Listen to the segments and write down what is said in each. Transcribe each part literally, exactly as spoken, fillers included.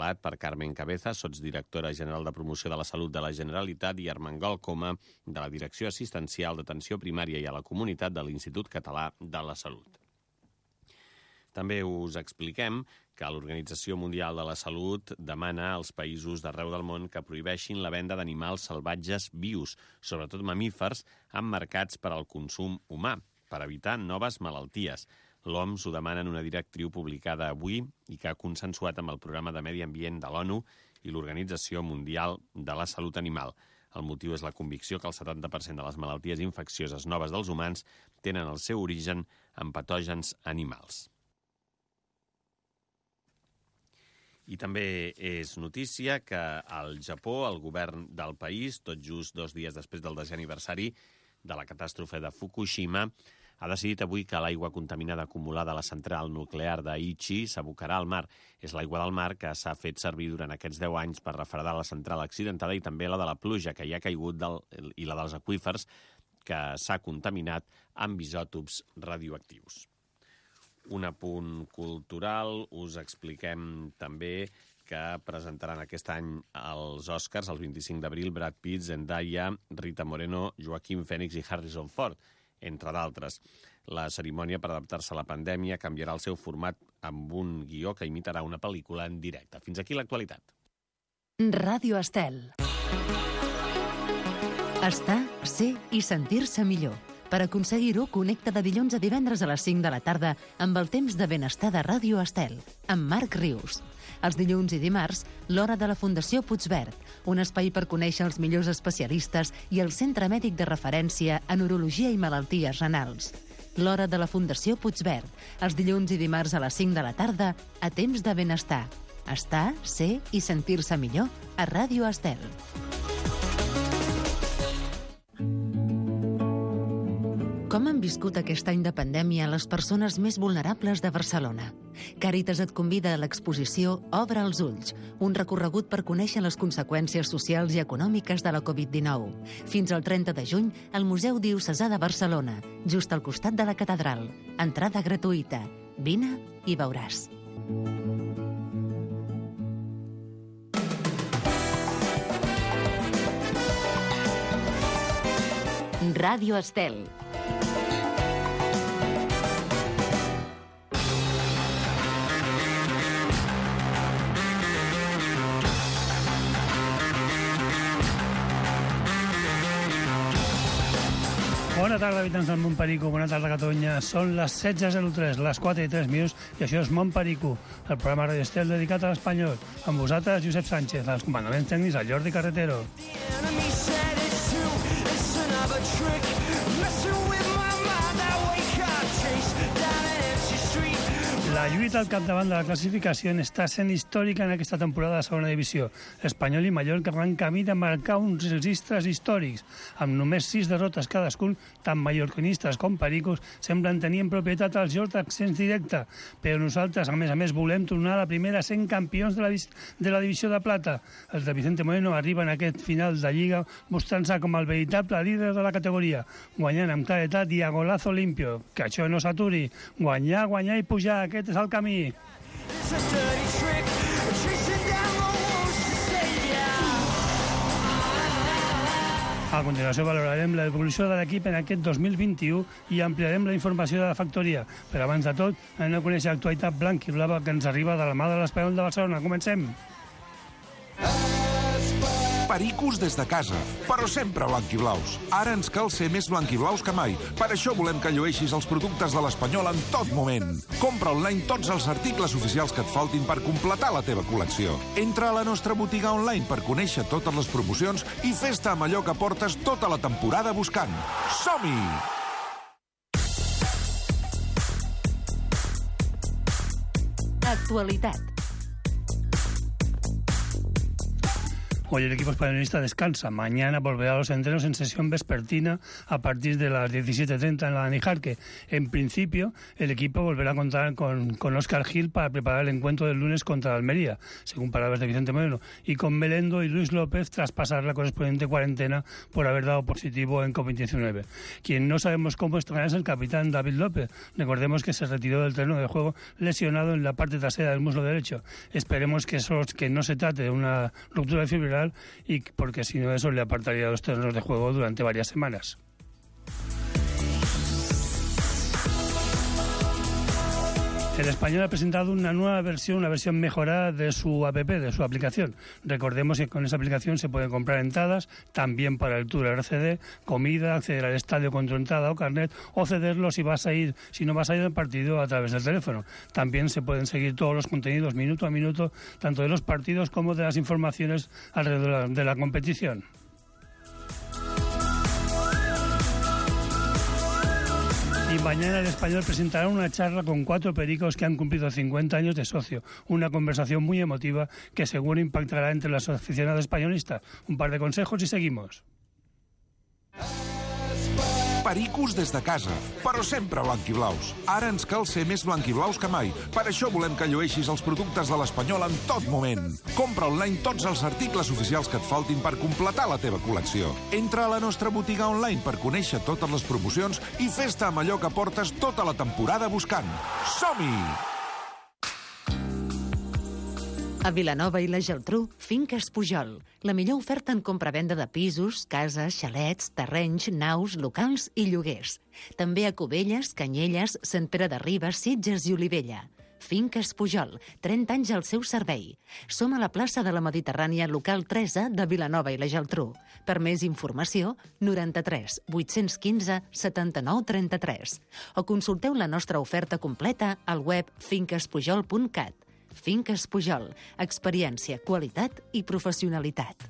avalat per Carmen Cabeza, sotsdirectora general de Promoció de la Salut de la Generalitat, i Armengol Coma, de la Direcció Assistencial d'Atenció Primària i a la Comunitat de l'Institut Català de la Salut. També us expliquem que l'Organització Mundial de la Salut demana als països d'arreu del món que prohibeixin la venda d'animals salvatges vius, sobretot mamífers, emmarcats per al consum humà, per evitar noves malalties. L'O M S ho demana en una directriu publicada avui i que ha consensuat amb el Programa de Medi Ambient de l'ONU i l'Organització Mundial de la Salut Animal. El motiu és la convicció que el setanta per cent de les malalties infeccioses noves dels humans tenen el seu origen en patògens animals. I també és notícia que al Japó, el govern del país, tot just dos dies després del desè aniversari de la catàstrofe de Fukushima, ha decidit avui que l'aigua contaminada acumulada a la central nuclear d'Aichi s'abocarà al mar. És l'aigua del mar que s'ha fet servir durant aquests deu anys per refredar la central accidentada i també la de la pluja que hi ha caigut del, i la dels aqüífers que s'ha contaminat amb isòtops radioactius. Un apunt cultural, us expliquem també que presentaran aquest any als Oscars, el vint-i-cinc d'abril, Brad Pitt, Zendaya, Rita Moreno, Joaquin Phoenix i Harrison Ford, entre d'altres. La cerimònia, per adaptar-se a la pandèmia, canviarà el seu format amb un guió que imitarà una pel·lícula en directe. Fins aquí l'actualitat. Ràdio Estel. Estar, ser i sentir-se millor. Per aconseguir-ho, connecta de dilluns a divendres a les cinc de la tarda amb el temps de benestar de Ràdio Estel, amb Marc Rius. Els dilluns i dimarts, l'Hora de la Fundació Puigverd, un espai per conèixer els millors especialistes i el centre mèdic de referència en urologia i malalties renals. L'Hora de la Fundació Puigverd, els dilluns i dimarts a les cinc de la tarda, a temps de benestar. Estar, ser i sentir-se millor a Ràdio Estel. Com han viscut aquest any de pandèmia les persones més vulnerables de Barcelona? Càritas et convida a l'exposició Obre els ulls, un recorregut per conèixer les conseqüències socials i econòmiques de la covid dinou. Fins al trenta de juny, al Museu Diocesà de Barcelona, just al costat de la catedral. Entrada gratuïta. Vine i veuràs. Ràdio Estel. Bona tarda, habitants del Montperico, bona tarda, Catalunya. Són les setze zero tres, les quatre i tres minuts, i això és Montperico, el programa Radio Estel dedicat a l'espanyol. Amb vosaltres, Josep Sánchez, als comandaments tècnics, el Jordi Carretero. La lluita al capdavant de la classificació està sent històrica en aquesta temporada de segona divisió. Espanyol i Mallorca van camí de marcar uns registres històrics. Amb només sis derrotes cadascun, tant mallorquinistes com pericos semblen tenir en propietat els llocs d'accés directe. Però nosaltres, a més a més, volem tornar a la primera sent campions de la, de la divisió de plata. Els de Vicente Moreno arriben a aquest final de Lliga mostrant-se com el veritable líder de la categoria, guanyant amb claretat i a golazo limpio. Que això no s'aturi. Guanyar, guanyar i pujar. Aquest és el camí. A continuació valorarem l'evolució de l'equip en aquest dos mil vint-i-u i ampliarem la informació de la factoria. Però abans de tot, anem a conèixer l'actualitat blanc i blava que ens arriba de la mà de l'Espanyol de Barcelona. Comencem. Pericos des de casa, però sempre blanquiblaus. Ara ens cal ser més blanquiblaus que mai. Per això volem que llueixis els productes de l'Espanyol en tot moment. Compra online tots els articles oficials que et faltin per completar la teva col·lecció. Entra a la nostra botiga online per conèixer totes les promocions i fes-te amb allò que portes tota la temporada buscant. Som-hi! Actualitat. Hoy el equipo españolista descansa. Mañana volverá a los entrenos en sesión vespertina a partir de las diecisiete treinta en la Danijarque. En principio, el equipo volverá a contar con, con Óscar Gil para preparar el encuentro del lunes contra Almería, según palabras de Vicente Moreno, y con Melendo y Luis López tras pasar la correspondiente cuarentena por haber dado positivo en COVID diecinueve. Quien no sabemos cómo estará es el capitán David López. Recordemos que se retiró del terreno de juego lesionado en la parte trasera del muslo derecho. Esperemos que, eso, que no se trate de una ruptura fibrilar, y porque si no eso le apartaría de los terrenos de juego durante varias semanas. El Español ha presentado una nueva versión, una versión mejorada de su app, de su aplicación. Recordemos que con esa aplicación se pueden comprar entradas, también para el Tour R C D, comida, acceder al estadio con tu entrada o carnet, o cederlo si vas a ir, si no vas a ir al partido a través del teléfono. También se pueden seguir todos los contenidos minuto a minuto, tanto de los partidos como de las informaciones alrededor de la, de la competición. Y mañana el Español presentará una charla con cuatro pericos que han cumplido cincuenta años de socio. Una conversación muy emotiva que seguro impactará entre los aficionados españolistas. Un par de consejos y seguimos. Pericos des de casa, però sempre blanquiblaus. Ara ens cal ser més blanquiblaus que mai. Per això volem que llueixis els productes de l'Espanyol en tot moment. Compra online tots els articles oficials que et faltin per completar la teva col·lecció. Entra a la nostra botiga online per conèixer totes les promocions i fes-te amb allò que portes tota la temporada buscant. Som-hi! A Vilanova i la Geltrú, Finques Pujol. La millor oferta en compra-venda de pisos, cases, xalets, terrenys, naus, locals i lloguers. També a Cubelles, Canyelles, Sant Pere de Ribes, Sitges i Olivella. Finques Pujol, trenta anys al seu servei. Som a la plaça de la Mediterrània, local tres A de Vilanova i la Geltrú. Per més informació, noranta-tres vuit-cents quinze setanta-nou trenta-tres. O consulteu la nostra oferta completa al web finques pujol punt cat. Finques Pujol. Experiència, qualitat i professionalitat.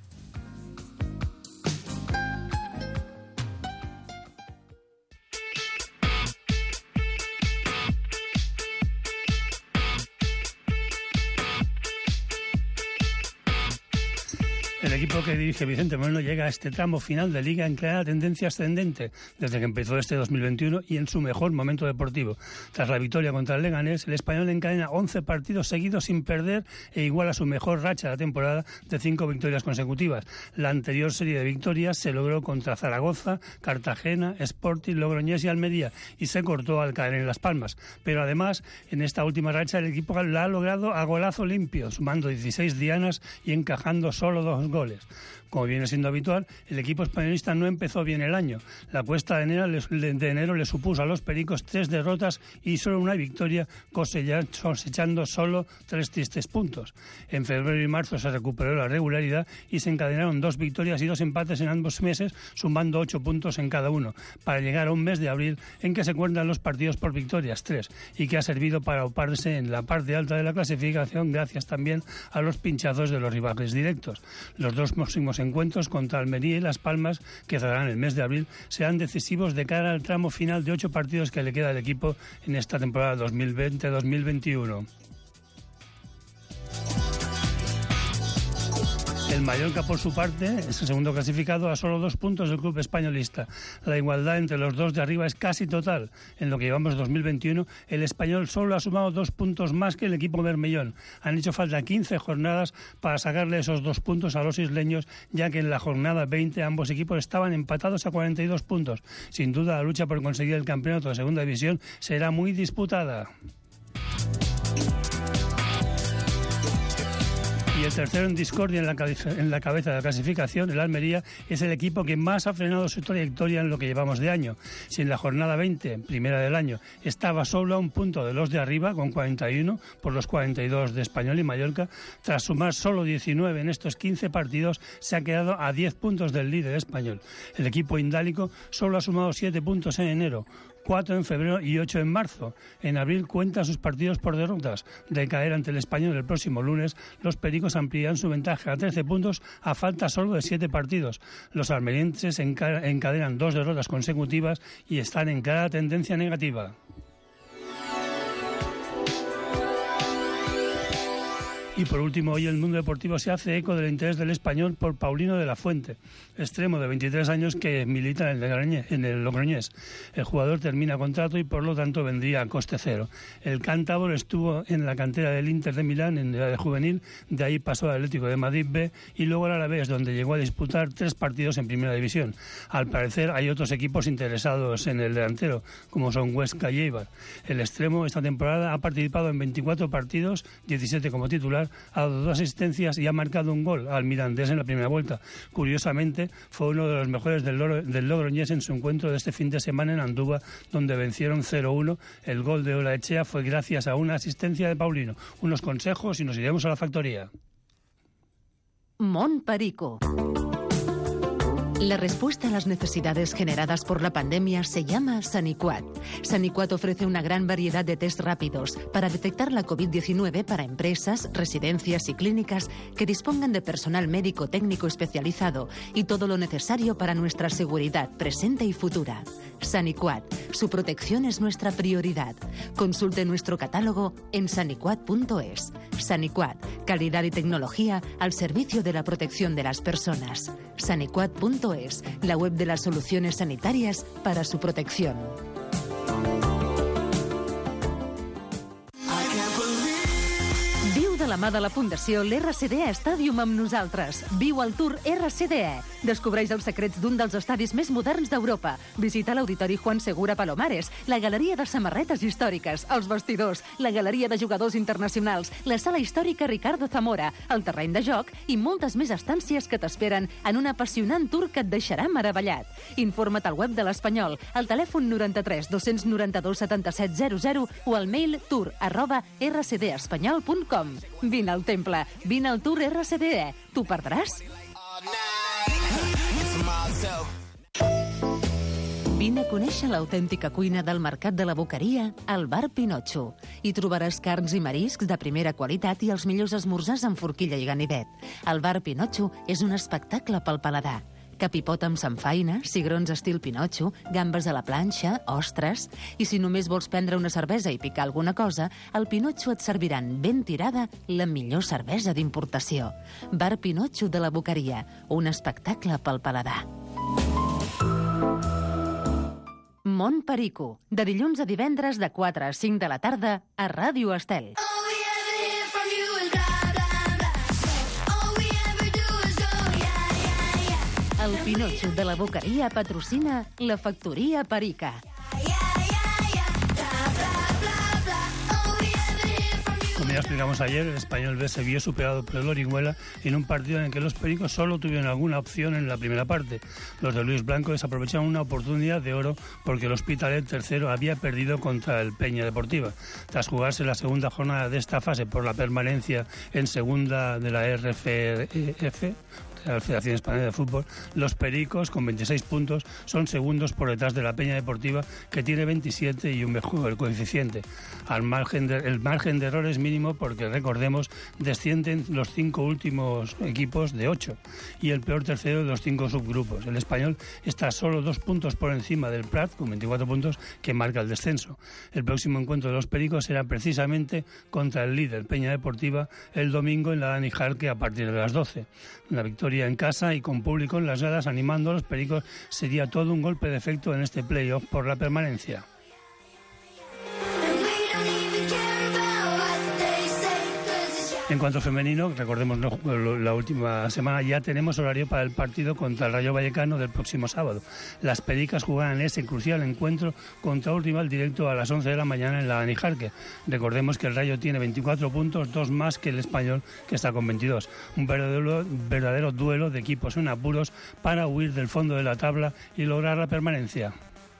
El equipo que dirige Vicente Moreno llega a este tramo final de Liga en clara tendencia ascendente desde que empezó este dos mil veintiuno y en su mejor momento deportivo. Tras la victoria contra el Leganés, el Español encadena once partidos seguidos sin perder e iguala su mejor racha de la temporada de cinco victorias consecutivas. La anterior serie de victorias se logró contra Zaragoza, Cartagena, Sporting, Logroñés y Almería y se cortó al caer en Las Palmas. Pero además, en esta última racha el equipo la ha logrado a golazo limpio, sumando dieciséis dianas y encajando solo dos goles. Como viene siendo habitual, el equipo españolista no empezó bien el año. La cuesta de enero, de enero le supuso a los pericos tres derrotas y solo una victoria, cosechando solo tres tristes puntos. En febrero y marzo se recuperó la regularidad y se encadenaron dos victorias y dos empates en ambos meses, sumando ocho puntos en cada uno, para llegar a un mes de abril en que se cuentan los partidos por victorias, tres, y que ha servido para oparse en la parte alta de la clasificación gracias también a los pinchazos de los rivales directos. Los dos próximos encuentros contra Almería y Las Palmas, que cerrarán el mes de abril, serán decisivos de cara al tramo final de ocho partidos que le queda al equipo en esta temporada dos mil veinte dos mil veintiuno. El Mallorca, por su parte, es el segundo clasificado a solo dos puntos del club españolista. La igualdad entre los dos de arriba es casi total. En lo que llevamos dos mil veintiuno, el Español solo ha sumado dos puntos más que el equipo bermellón. Han hecho falta quince jornadas para sacarle esos dos puntos a los isleños, ya que en la jornada veinte ambos equipos estaban empatados a cuarenta y dos puntos. Sin duda, la lucha por conseguir el campeonato de segunda división será muy disputada. Y el tercero en discordia en la, en la cabeza de la clasificación, el Almería, es el equipo que más ha frenado su trayectoria en lo que llevamos de año. Si en la jornada veinte, primera del año, estaba solo a un punto de los de arriba, con cuarenta y uno por los cuarenta y dos de Español y Mallorca, tras sumar solo diecinueve en estos quince partidos, se ha quedado a diez puntos del líder español. El equipo indálico solo ha sumado siete puntos en enero, cuatro en febrero y ocho en marzo. En abril cuenta sus partidos por derrotas. De caer ante el Español el próximo lunes, los pericos amplían su ventaja a trece puntos a falta solo de siete partidos. Los almerienses encadenan dos derrotas consecutivas y están en clara tendencia negativa. Y por último, hoy el mundo deportivo se hace eco del interés del español por Paulino de la Fuente, extremo de veintitrés años que milita en el, Logroñés, en el Logroñés. El jugador termina contrato y por lo tanto vendría a coste cero. El cántabro estuvo en la cantera del Inter de Milán en edad de juvenil, de ahí pasó al Atlético de Madrid B y luego al Alavés, donde llegó a disputar tres partidos en Primera División. Al parecer hay otros equipos interesados en el delantero, como son Huesca y Eibar. El extremo esta temporada ha participado en veinticuatro partidos, diecisiete como titular, ha dado dos asistencias y ha marcado un gol al Mirandés en la primera vuelta. Curiosamente, fue uno de los mejores del, Loro, del Logroñés en su encuentro de este fin de semana en Andúba, donde vencieron cero uno. El gol de Olaechea fue gracias a una asistencia de Paulino. Unos consejos y nos iremos a la factoría. Mont Perico. La respuesta a las necesidades generadas por la pandemia se llama Saniquat. Saniquat ofrece una gran variedad de test rápidos para detectar la covid diecinueve para empresas, residencias y clínicas que dispongan de personal médico técnico especializado y todo lo necesario para nuestra seguridad presente y futura. Saniquat. Su protección es nuestra prioridad. Consulte nuestro catálogo en saniquat punto es. Saniquat. Calidad y tecnología al servicio de la protección de las personas. Saniquat punto es, la web de las soluciones sanitarias para su protección. Viu de la mà de la Fundació l'R C D E Stadium amb nosaltres. Viu el Tour R C D E. Descobreix els secrets d'un dels estadis més moderns d'Europa. Visita l'Auditori Juan Segura Palomares, la Galeria de Samarretes Històriques, els vestidors, la Galeria de Jugadors Internacionals, la Sala Històrica Ricardo Zamora, el terreny de joc i moltes més estàncies que t'esperen en un apassionant tour que et deixarà meravellat. Informa't al web de l'Espanyol, al telèfon noranta-tres dos noranta-dos setanta-set zero zero o al mail tour arroba r c d espanyol punt com. Vine al temple, vine al Tour R C D E. T'ho perdràs? Vine a conèixer l'autèntica cuina del Mercat de la Boqueria al Bar Pinotxo. Hi trobaràs carns i mariscs de primera qualitat i els millors esmorzars amb forquilla i ganivet. El Bar Pinotxo és un espectacle pel paladar. Capipot amb samfaina, cigrons estil Pinotxo, gambes a la planxa, ostres... I si només vols prendre una cervesa i picar alguna cosa, al Pinotxo et serviran ben tirada la millor cervesa d'importació. Bar Pinotxo de la Boqueria, un espectacle pel paladar. Mont Perico, de dilluns a divendres de quatre a cinc de la tarda a Ràdio Estel. El Pinotxo de la Boqueria patrocina la Factoría Perica. Como ya explicamos ayer, el Español B se vio superado por el Orihuela en un partido en el que los pericos solo tuvieron alguna opción en la primera parte. Los de Luis Blanco desaprovecharon una oportunidad de oro porque el Hospitalet tercero había perdido contra el Peña Deportiva. Tras jugarse la segunda jornada de esta fase por la permanencia en segunda de la R F F, la Federación Española de Fútbol, los pericos, con veintiséis puntos, son segundos por detrás de la Peña Deportiva, que tiene veintisiete y un mejor coeficiente. Al margen de, el margen de error es mínimo porque, recordemos, descienden los cinco últimos equipos de ocho y el peor tercero de los cinco subgrupos. El Español está solo dos puntos por encima del Prat, con veinticuatro puntos, que marca el descenso. El próximo encuentro de los pericos será precisamente contra el líder Peña Deportiva el domingo en la Dani Jarque a partir de las doce. La victoria en casa y con público en las gradas animando a los pericos sería todo un golpe de efecto en este playoff por la permanencia. En cuanto a femenino, recordemos la última semana, ya tenemos horario para el partido contra el Rayo Vallecano del próximo sábado. Las pericas jugarán ese crucial encuentro contra un rival directo a las once de la mañana en la Dani Jarque. Recordemos que el Rayo tiene veinticuatro puntos, dos más que el Español, que está con veintidós. Un verdadero, verdadero duelo de equipos en apuros para huir del fondo de la tabla y lograr la permanencia.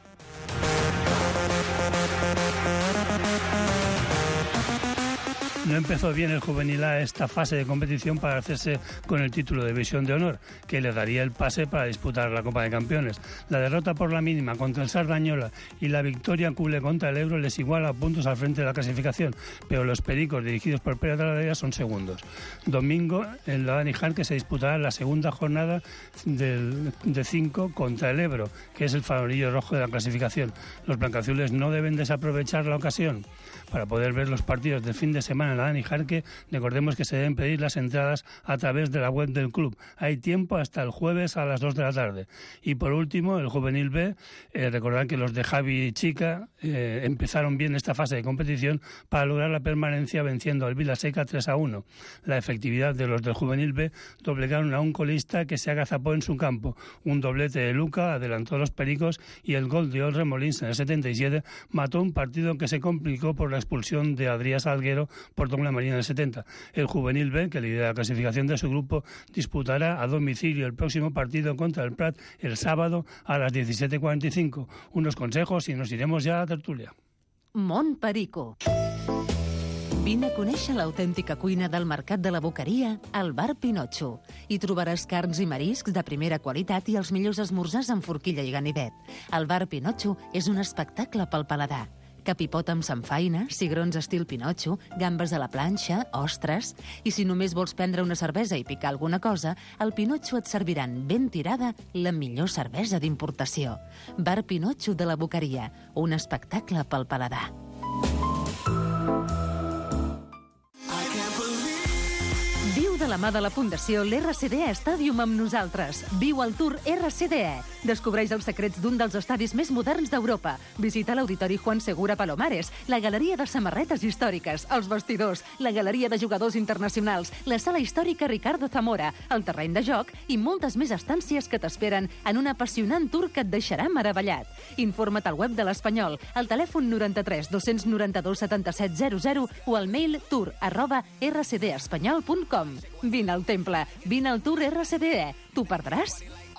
No empezó bien el Juvenil A esta fase de competición para hacerse con el título de División de Honor, que le daría el pase para disputar la Copa de Campeones. La derrota por la mínima contra el Sardañola y la victoria culé contra el Ebro les iguala a puntos al frente de la clasificación, pero los pericos, dirigidos por Pere Talavera, son segundos. Domingo, en la Dani Jarque se disputará la segunda jornada del, de cinco contra el Ebro, que es el farolillo rojo de la clasificación. Los blancazules no deben desaprovechar la ocasión para poder ver los partidos del fin de semana a Dani Jarque, recordemos que se deben pedir las entradas a través de la web del club. Hay tiempo hasta el jueves a las dos de la tarde. Y por último, el Juvenil B, eh, recordar que los de Javi Chica eh, empezaron bien esta fase de competición para lograr la permanencia venciendo al Vilaseca tres a uno. La efectividad de los del Juvenil B doblegaron a un colista que se agazapó en su campo. Un doblete de Luca adelantó a los Pericos y el gol de Olre Molins en el setenta y siete mató un partido que se complicó por la expulsión de Adrià Salguero por Tom Lamarina en el setenta. El Juvenil B, que lidera la clasificación de su grupo, disputará a domicilio el próximo partido contra el Prat el sábado a las diecisiete cuarenta y cinco. Unos consejos y nos iremos ya a tertúlia. Mont Perico. Vine a conèixer l'autèntica cuina del Mercat de la Boqueria al Bar Pinotxo. Hi trobaràs carns i mariscs de primera qualitat i els millors esmorzars amb forquilla i ganivet. El Bar Pinotxo és un espectacle pel paladar. Capipot amb samfaina, cigrons estil Pinotxo, gambes a la planxa, ostres... I si només vols prendre una cervesa i picar alguna cosa, al Pinotxo et serviran ben tirada la millor cervesa d'importació. Bar Pinotxo de la Boqueria, un espectacle pel paladar. Viu de la mà de la Fundació l'R C D E Stadium amb nosaltres. Viu el Tour R C D E. Descobreix els secrets d'un dels estadis més moderns d'Europa. Visita l'Auditori Juan Segura Palomares, la Galeria de Samarretes Històriques, els vestidors, la Galeria de Jugadors Internacionals, la Sala Històrica Ricardo Zamora, el terreny de joc i moltes més estàncies que t'esperen en un apassionant tour que et deixarà meravellat. Informa't al web de l'Espanyol, al telèfon noranta-tres dos noranta-dos setanta-set zero zero o al mail tour arroba r c d espanyol punt com. Vine al temple, vine al Tour R C D E. T'ho perdràs?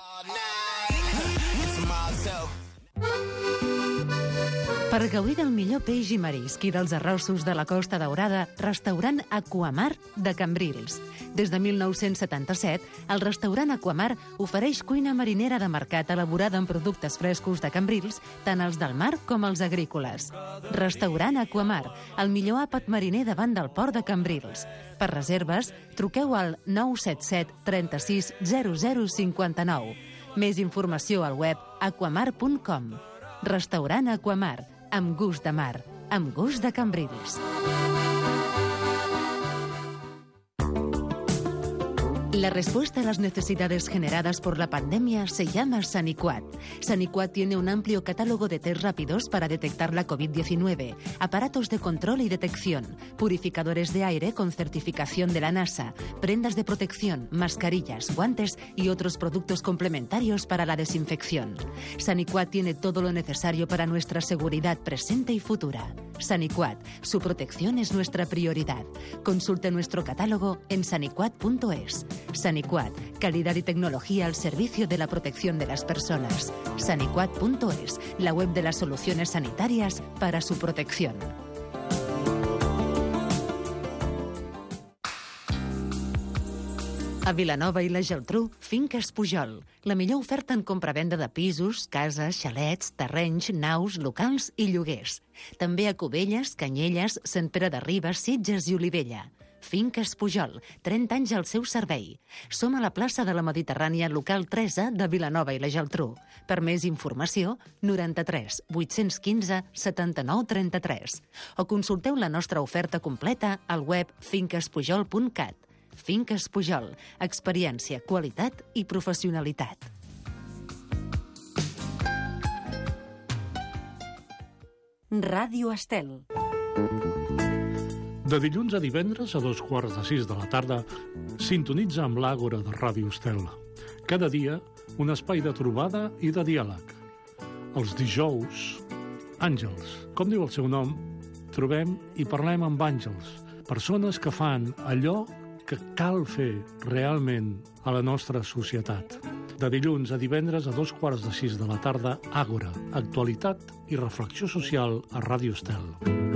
Per gaudir del millor peix i marisc i dels arrossos de la Costa Daurada, restaurant Aquamar de Cambrils. Des de mil nou-cents setanta-set, el restaurant Aquamar ofereix cuina marinera de mercat elaborada amb productes frescos de Cambrils, tant els del mar com els agrícoles. Restaurant Aquamar, el millor àpat mariner davant del port de Cambrils. Per reserves, truqueu al nou set set trenta-sis zero zero cinquanta-nou. Més informació al web aquamar punt com. Restaurant Aquamar, amb gust de mar, amb gust de Cambrils. La respuesta a las necesidades generadas por la pandemia se llama Saniquat. Saniquat tiene un amplio catálogo de test rápidos para detectar la covid diecinueve, aparatos de control y detección, purificadores de aire con certificación de la NASA, prendas de protección, mascarillas, guantes y otros productos complementarios para la desinfección. Saniquat tiene todo lo necesario para nuestra seguridad presente y futura. Saniquat, su protección es nuestra prioridad. Consulte nuestro catálogo en saniquat punto es. Saniquat, calidad y tecnología al servicio de la protección de las personas. Saniquat punto es, la web de las soluciones sanitarias para su protección. A Vilanova i la Geltrú, Finques Pujol. La millor oferta en compra-venda de pisos, cases, xalets, terrenys, naus, locals i lloguers. També a Cubelles, Canyelles, Sant Pere de Ribes, Sitges i Olivella. Finques Pujol, trenta anys al seu servei. Som a la plaça de la Mediterrània, local tres A de Vilanova i la Geltrú. Per més informació, noranta-tres vuit-cents quinze setanta-nou trenta-tres. O consulteu la nostra oferta completa al web finques pujol punt cat. Finques Pujol, experiència, qualitat i professionalitat. Ràdio Estel. De dilluns a divendres a dos quarts de sis de la tarda, sintonitza amb l'Àgora de Ràdio Estel. Cada dia, un espai de trobada i de diàleg. Els dijous, àngels. Com diu el seu nom, trobem i parlem amb àngels, persones que fan allò que cal fer realment a la nostra societat. De dilluns a divendres a dos quarts de sis de la tarda, Àgora, actualitat i reflexió social a Ràdio Estel.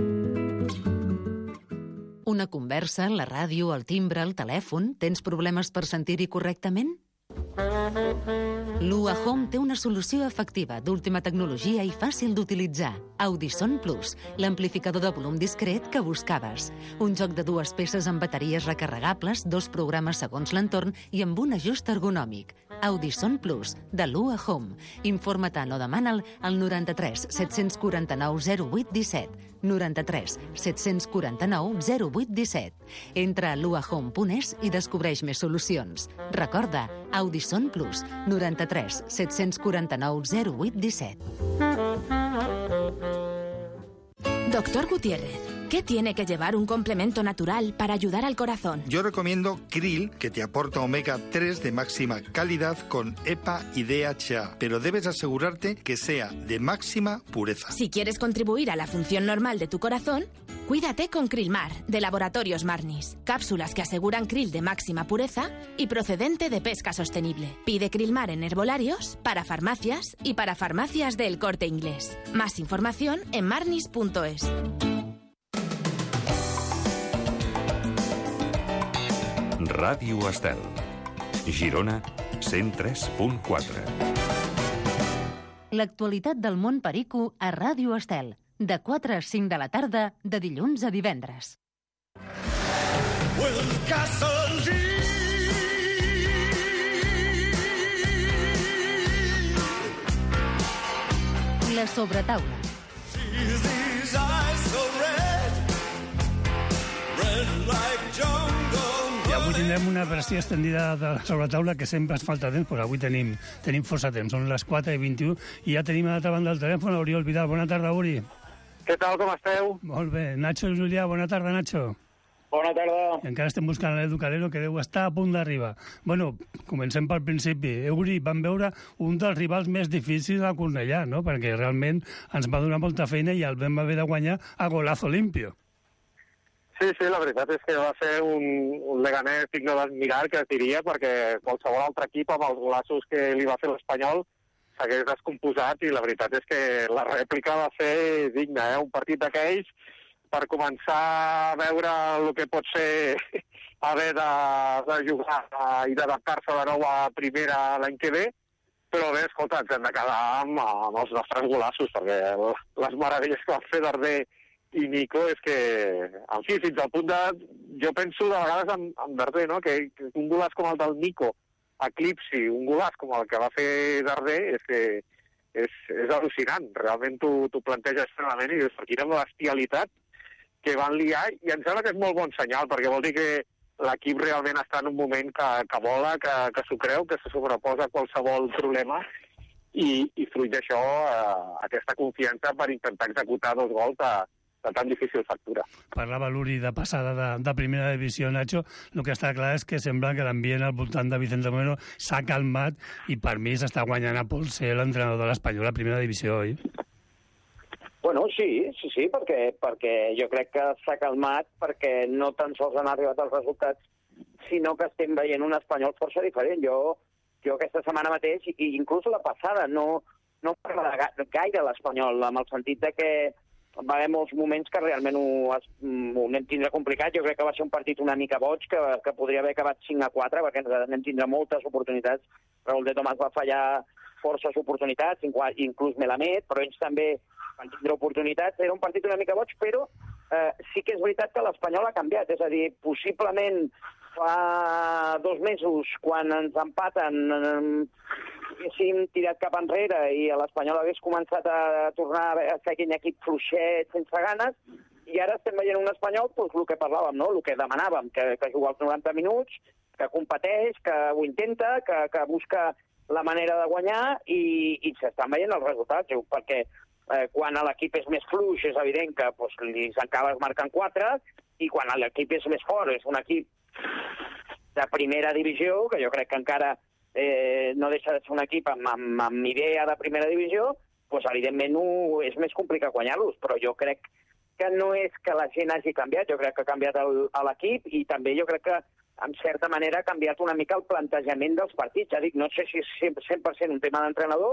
Una conversa, la ràdio, el timbre, el telèfon... Tens problemes per sentir-hi correctament? L'U A Home té una solució efectiva, d'última tecnologia i fàcil d'utilitzar. Audison Plus, l'amplificador de volum discret que buscaves. Un joc de dues peces amb bateries recarregables, dos programes segons l'entorn i amb un ajust ergonòmic. Audison Plus, de l'U A Home. Informa-te'n o demana'l al noranta-tres set quatre nou zero vuit disset. noranta-tres set quatre nou zero vuit disset. Entra a luahome punt es i descobreix més solucions. Recorda, Audison Plus, noranta-tres set quatre nou zero vuit disset. Doctor Gutiérrez, ¿qué tiene que llevar un complemento natural para ayudar al corazón? Yo recomiendo Krill, que te aporta omega tres de máxima calidad con E P A y D H A, pero debes asegurarte que sea de máxima pureza. Si quieres contribuir a la función normal de tu corazón, cuídate con Krillmar, de Laboratorios Marnis. Cápsulas que aseguran krill de máxima pureza y procedente de pesca sostenible. Pide Krillmar en herbolarios, para farmacias y para farmacias del Corte Inglés. Más información en marnis punto es. Ràdio Estel. Girona, cent tres punt quatre. L'actualitat del món perico a Ràdio Estel. De quatre a cinc de la tarda, de dilluns a divendres. La sobretaula. I avui tindrem una versió estendida de la sobretaula que sempre ens falta temps, però avui tenim, tenim força temps. Són les quatre i vint-i-u i ja tenim a l'altra banda del telèfon Oriol Vidal. Bona tarda, Uri. Què tal, com esteu? Molt bé. Nacho Julià, bona tarda, Nacho. Bona tarda. I encara estem buscant l'Edu Calero, que deu estar a punt d'arribar. Bueno, comencem pel principi. Uri, vam veure un dels rivals més difícils a Cornellà, no? Perquè realment ens va donar molta feina i el vam haver de guanyar a golazo limpio. Sí, sí, la veritat és que va ser un, un Leganés digne d'admirar, que es diria, perquè qualsevol altre equip amb els golaços que li va fer l'Espanyol s'hagués descomposat i la veritat és que la rèplica va ser digna, eh? Un partit d'aquells per començar a veure el que pot ser haver de, de jugar i d'adaptar-se de nou a primera l'any que ve, però bé, escolta, ens hem de quedar amb, amb els nostres golaços, perquè les meravelles que van fer Darder i Nico és que, en fi, fins al punt de... Jo penso de vegades en, en Darder, no? Que, que un golaç com el del Nico eclipsi un golaç com el que va fer Darder és que és, és al·lucinant. Realment tu planteges realment i dius, quina bestialitat que van liar, i em sembla que és molt bon senyal, perquè vol dir que l'equip realment està en un moment que, que vola, que, que s'ho creu, que se sobreposa a qualsevol problema, i, i fruit d'això eh, aquesta confiança per intentar executar dos gols de, de tan difícil factura. Parlava l'Uri de passada de, de primera divisió, Nacho. El que està clar és que sembla que l'ambient al voltant de Vicente Moreno s'ha calmat i per mi s'està guanyant a pols ser l'entrenador de l'Espanyol a primera divisió, oi? Bueno, sí, sí, sí, perquè, perquè jo crec que s'ha calmat perquè no tan sols han arribat els resultats, sinó que estem veient un Espanyol força diferent. Jo, jo aquesta setmana mateix, i inclús la passada, no, no parla gaire l'Espanyol, amb el sentit de que va haver molts moments que realment ho, ho anem tindre complicat. Jo crec que va ser un partit una mica boig, que, que podria haver acabat cinc a quatre, perquè ens anem tindre moltes oportunitats. Raúl de Tomàs va fallar forces oportunitats, inclús Melamed, però ells també van tindre oportunitats. Era un partit una mica boig, però eh, sí que és veritat que l'Espanyol ha canviat. És a dir, possiblement fa dos mesos, quan ens empaten, eh, haguéssim tirat cap enrere i l'Espanyol hagués començat a tornar a ser aquell equip fluixet, sense ganes, i ara estem veient un Espanyol, doncs, el que parlàvem, no? El que demanàvem, que, que juga els noranta minuts, que competeix, que ho intenta, que, que busca la manera de guanyar, i, i s'estan veient els resultats, perquè eh, quan l'equip és més fluix és evident que doncs, li s'acabes marcant quatre, i quan l'equip és més fort, és un equip de primera divisió, que jo crec que encara eh, no deixa de ser un equip amb, amb, amb idea de primera divisió, doncs evidentment ho, és més complicat guanyar-los, però jo crec que no és que la gent hagi canviat, jo crec que ha canviat l'equip, i també jo crec que en certa manera ha canviat una mica el plantejament dels partits. Ja dic, no sé si és cent per cent un tema d'entrenador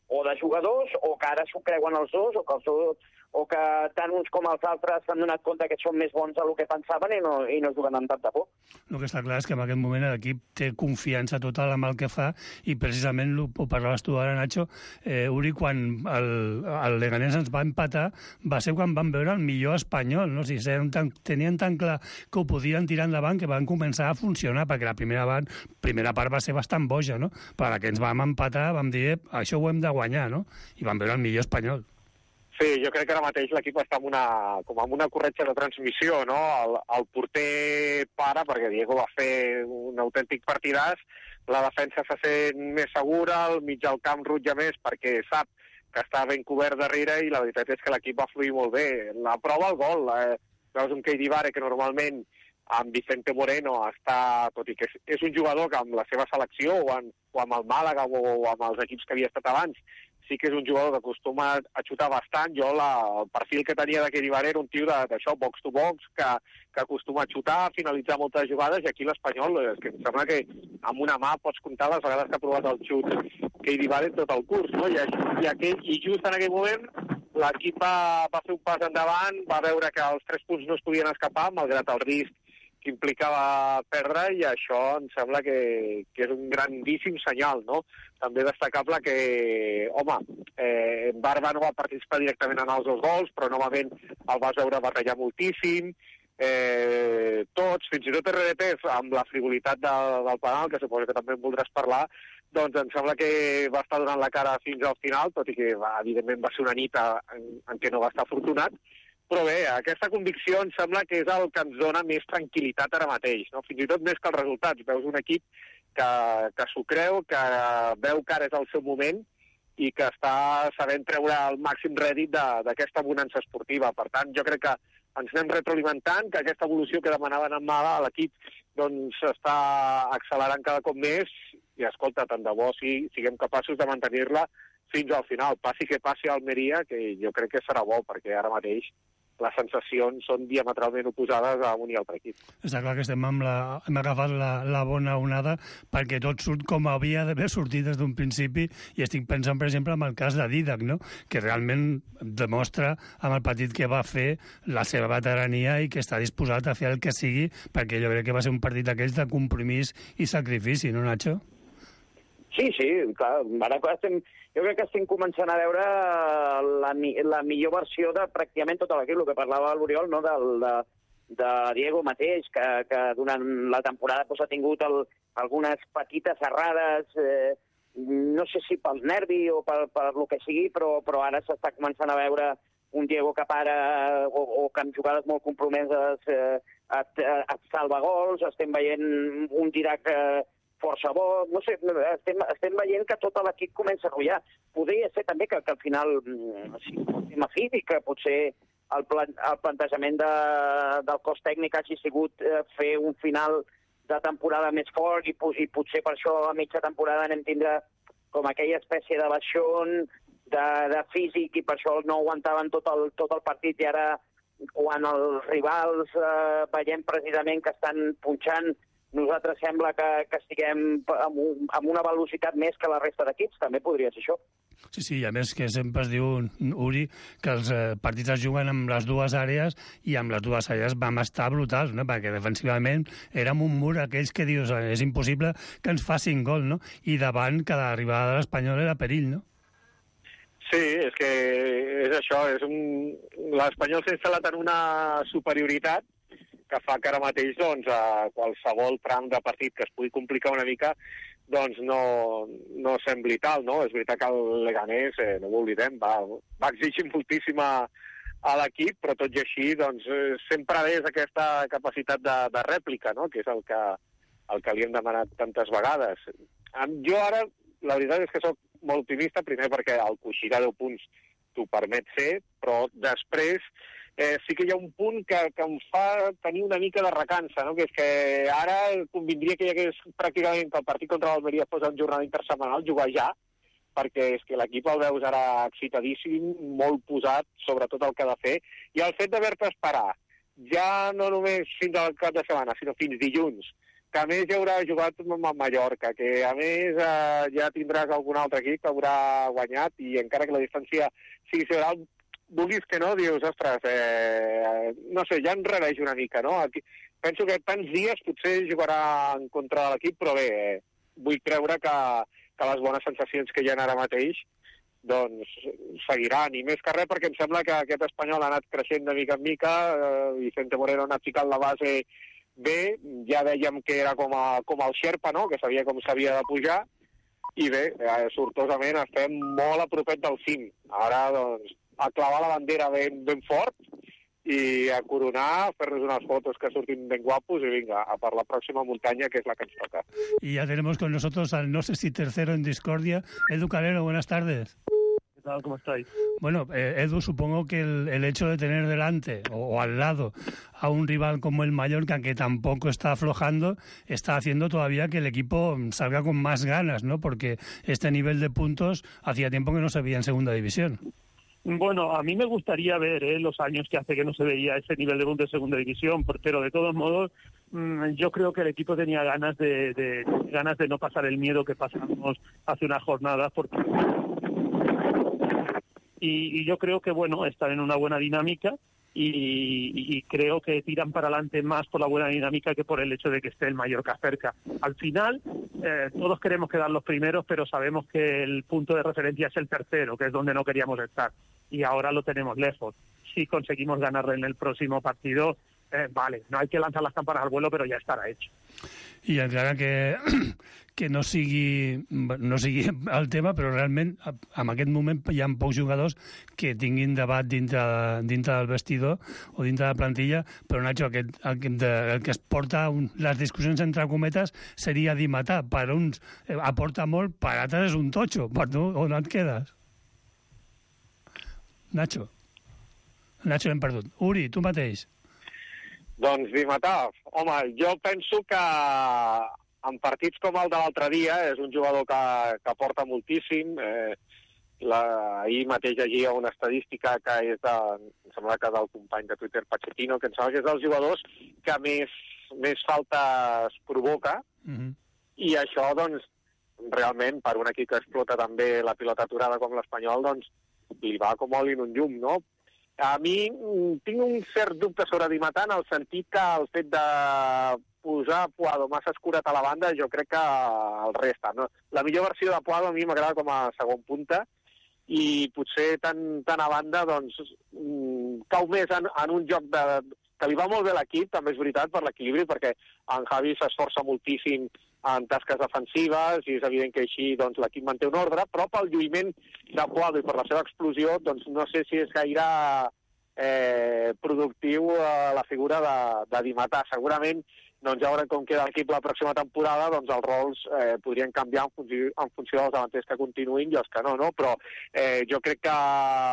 o de jugadors, o que ara s'ho creuen els dos, o que, els dos, o que tant uns com els altres s'han donat compte que són més bons del que pensaven i no, i no juguen amb tanta por. El que està clar és que en aquest moment l'equip té confiança total amb el que fa i precisament, ho parlaves tu ara, Nacho, eh, Uri, quan el, el Leganés ens va empatar va ser quan van veure el millor espanyol, no? O sigui, tan, tenien tan clar que ho podien tirar endavant que van començar a funcionar, perquè la primera, van, primera part va ser bastant boja, no? Per a que ens vam empatar vam dir, això ho hem de guanyar, no? I vam veure el millor espanyol. Sí, jo crec que ara mateix l'equip està en una, com en una corretja de transmissió, no? El, el porter para, perquè Diego va fer un autèntic partidàs, la defensa se sent més segura, el mig del camp rutlla més perquè sap que està ben cobert darrere i la veritat és que l'equip va fluir molt bé. La prova, el gol. Eh, veus un Keidi Vare que normalment amb Vicente Moreno està, tot i que és, és un jugador que amb la seva selecció o, en, o amb el Màlaga o, o amb els equips que havia estat abans sí que és un jugador que acostuma a xutar bastant. Jo la, el perfil que tenia de Keidi Vare era un tio d'això, box to box, que, que acostuma a xutar, a finalitzar moltes jugades, i aquí l'Espanyol, és que em sembla que amb una mà pots comptar les vegades que ha provat el xut Keidi Vare tot el curs, no? I, i, aquell, i just en aquell moment l'equip va, va fer un pas endavant, va veure que els tres punts no es podien escapar, malgrat el risc que implicava perdre, i això em sembla que, que és un grandíssim senyal, no? També destacable que, home, eh, Barba no va participar directament en els dos gols, però novament el vas veure batallar moltíssim, eh, tots, fins i tot R D P, amb la frivolitat de, del penal, que suposo que també en voldràs parlar, doncs em sembla que va estar donant la cara fins al final, tot i que va, evidentment va ser una nit en, en què no va estar afortunat. Però bé, aquesta convicció em sembla que és el que ens dona més tranquil·litat ara mateix, no? Fins i tot més que els resultats. Veus un equip que, que s'ho creu, que veu que ara és el seu moment i que està sabent treure el màxim rèdit d'aquesta bonança esportiva. Per tant, jo crec que ens anem retroalimentant, que aquesta evolució que demanaven en Mala a l'equip doncs està accelerant cada cop més i, escolta, tant de bo si siguem capaços de mantenir-la fins al final. Passi que passi a Almeria, que jo crec que serà bo, perquè ara mateix les sensacions són diametralment oposades a un i altre equip. Està clar que estem amb la, hem agafat la, la bona onada perquè tot surt com havia d'haver sortit des d'un principi, i estic pensant, per exemple, en el cas de Didac, no? Que realment demostra amb el partit que va fer la seva veterania i que està disposat a fer el que sigui, perquè jo crec que va ser un partit d'aquells de compromís i sacrifici, no, Nacho? Sí, sí, clar, ara estem, jo crec que estem començant a veure la, la millor versió de pràcticament tot l'equip, el que parlava l'Oriol, no? Del, de, de Diego mateix, que, que durant la temporada pues, ha tingut el, algunes petites errades, eh, no sé si pel nervi o per, per el que sigui, però, però ara s'està començant a veure un Diego que para o, o que amb jugades molt compromeses eh, et, et salva gols, estem veient un Didac eh, força bo, no sé, estem, estem veient que tot l'equip comença a rotllar. Podria ser també que, que al final, sí, el tema físic, que potser el, plan, el plantejament de, del cos tècnic hagi sigut eh, fer un final de temporada més fort i, i potser per això a mitja temporada anem tindre com aquella espècie de baixón de, de físic i per això no aguantaven tot el, tot el partit, i ara quan els rivals eh, veiem precisament que estan punxant, nosaltres sembla que, que estiguem amb, un, amb una velocitat més que la resta d'equips, també podria ser això. Sí, sí, i a més que sempre es diu, Uri, que els eh, partits es juguen amb les dues àrees, i amb les dues àrees vam estar brutals, no? Perquè defensivament érem un mur, aquells que dius, és impossible que ens facin gol, no? I davant cada arribada de l'Espanyol era perill, no? Sí, és que és això, és un... l'Espanyol s'ha instal·lat en una superioritat que fa que ara mateix doncs, a qualsevol tram de partit que es pugui complicar una mica doncs no, no sembli tal, no? És veritat que el Leganés, eh, no ho oblidem, va, va exigir moltíssim a, a l'equip, però tot i així doncs, sempre és aquesta capacitat de, de rèplica, no? Que és el que, el que li hem demanat tantes vegades. Jo ara, la veritat és que sóc molt optimista, primer perquè el coixí de deu punts t'ho permet ser, però després Eh, sí que hi ha un punt que, que em fa tenir una mica de recança, no? Que és que ara convindria que hi hagués pràcticament que el partit contra l'Almeria fos en jornada intersetmanal, jugar ja, perquè és que l'equip el veus ara excitadíssim, molt posat sobre tot el que ha de fer, i el fet d'haver-te esperar, ja no només fins al cap de setmana, sinó fins dilluns, que a més ja haurà jugat amb Mallorca, que a més eh, ja tindràs algun altre equip que haurà guanyat i encara que la distància sigui sideral, vulguis que no, dius, ostres, eh, no sé, ja enrareix una mica, no? Aquí, penso que tants dies potser jugarà en contra de l'equip, però bé, eh, vull creure que, que les bones sensacions que hi ha ara mateix doncs seguiran, i més que res perquè em sembla que aquest Espanyol ha anat creixent de mica en mica, eh, Vicente Moreno ha anat ficant la base bé, ja dèiem que era com, a, com el Xerpa, no?, que sabia com s'havia de pujar, i bé, eh, sortosament estem molt a propet del cim. Ara, doncs, a clavar la bandera ben, ben fort i a coronar, fer-nos unes fotos que surtin ben guapos y venga, a per la pròxima muntanya, que es la que ens toca. Y ya tenemos con nosotros al no sé si tercero en discordia, Edu Calero, buenas tardes. ¿Qué tal? ¿Cómo estáis? Bueno, eh, Edu, supongo que el, el hecho de tener delante o, o al lado a un rival como el Mallorca, que tampoco está aflojando, está haciendo todavía que el equipo salga con más ganas, ¿no? Porque este nivel de puntos hacía tiempo que no se veía en segunda división. Bueno, a mí me gustaría ver ¿eh? los años que hace que no se veía ese nivel de puntos de segunda división, pero de todos modos mmm, yo creo que el equipo tenía ganas de, de ganas de no pasar el miedo que pasamos hace unas jornadas, porque y, y yo creo que bueno, están en una buena dinámica y, y creo que tiran para adelante más por la buena dinámica que por el hecho de que esté el Mallorca cerca. Al final, eh, todos queremos quedar los primeros, pero sabemos que el punto de referencia es el tercero, que es donde no queríamos estar, y ahora lo tenemos lejos. Si conseguimos ganarle en el próximo partido, eh, vale, no hay que lanzar las campanas al vuelo, però ja estarà hecho. I encara que, que no sigui, no sigui el tema, però realment en aquest moment hi ha pocs jugadors que tinguin debat dintre, dintre del vestidor o dintre de la plantilla, però Nacho, aquest, el, el que es porta un, les discussions entre cometes seria Di Matà. Per uns eh, aporta molt, per altres és un totxo. Per tu, on et quedes? Nacho. Nacho, l'hem perdut. Uri, tu mateix. Doncs Di Matà, home, jo penso que en partits com el de l'altre dia és un jugador que, que aporta moltíssim. Eh, la, ahir mateix llegia una estadística que és de, em sembla que del company de Twitter Pachetino, que em sembla que és dels jugadors que més, més faltes provoca, mm-hmm. i això, doncs, realment, per un equip que explota també la pilota aturada com l'Espanyol, doncs, li va com oli en un llum, no? A mi tinc un cert dubte sobre Di Matà en el sentit que el fet de posar Puado massa escurat a la banda jo crec que el resta. No? La millor versió de Puado a mi m'agrada com a segon punta i potser tan, tan a banda doncs, cau més en, en un joc de, que li va molt bé l'equip, també és veritat, per l'equilibri, perquè en Javi s'esforça moltíssim en tasques defensives i és evident que així doncs, l'equip manté un ordre, però pel lluïment de Puado i per la seva explosió doncs, no sé si és gaire eh, productiu eh, la figura de, de Di Matà. Segurament doncs, ja veurem com queda l'equip la pròxima temporada, doncs els rols eh, podrien canviar en funció, en funció dels davanters que continuïn i els que no, no? Però eh, jo crec que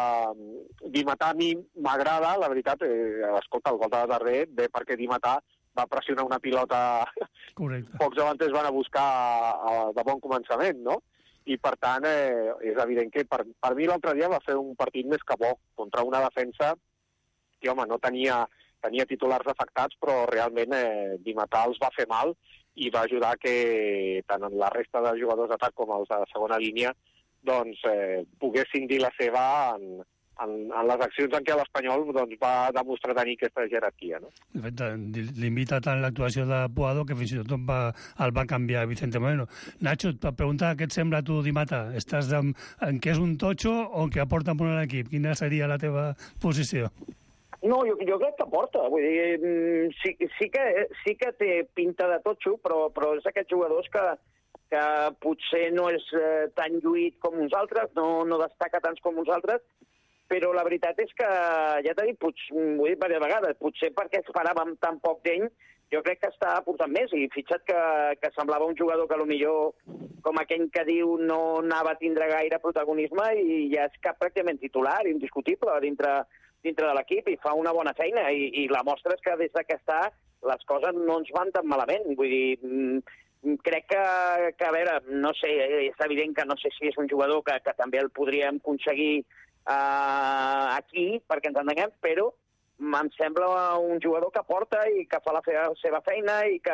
Di Matà a mi m'agrada, la veritat, eh, escolta, el gol de darrer ve perquè Di Matà va pressionar una pilota. Correcte. Pocs davanters van a buscar de bon començament, no? I, per tant, eh, és evident que per, per mi l'altre dia va fer un partit més que bo contra una defensa que, home, no tenia, tenia titulars afectats, però realment eh, Di Matà els va fer mal i va ajudar que tant en la resta de jugadors d'atac com els de segona línia doncs, eh, poguessin dir la seva en, En, en les accions en què l'Espanyol doncs, va demostrar tenir aquesta jerarquia. No? De fet, l'invita tant l'actuació de Puado que fins i tot va, el va canviar Vicente Moreno. Nacho, et preguntar què et sembla a tu, Di Matà? Estàs en, en què és un totxo o que aporta molt a l'equip? Quina seria la teva posició? No, jo, jo crec que aporta. Vull dir, sí, sí, que, sí que té pinta de totxo, però, però és d'aquests jugadors que, que potser no és eh, tan lluït com uns altres, no, no destaca tants com uns altres, però la veritat és que, ja t'he dit, potser, ho he dit diverses vegades, potser perquè esperàvem tan poc d'ell, jo crec que està aportant més, i fixa't que, que semblava un jugador que potser, com aquell que diu, no anava a tindre gaire protagonisme i ja és cap pràcticament titular, indiscutible, dintre, dintre de l'equip, i fa una bona feina, i, i la mostra és que des que està les coses no ens van tan malament, vull dir, crec que, que a veure, no sé, és evident que no sé si és un jugador que, que també el podríem aconseguir Uh, aquí, perquè ens entenguem, però em sembla un jugador que porta i que fa la seva feina i que,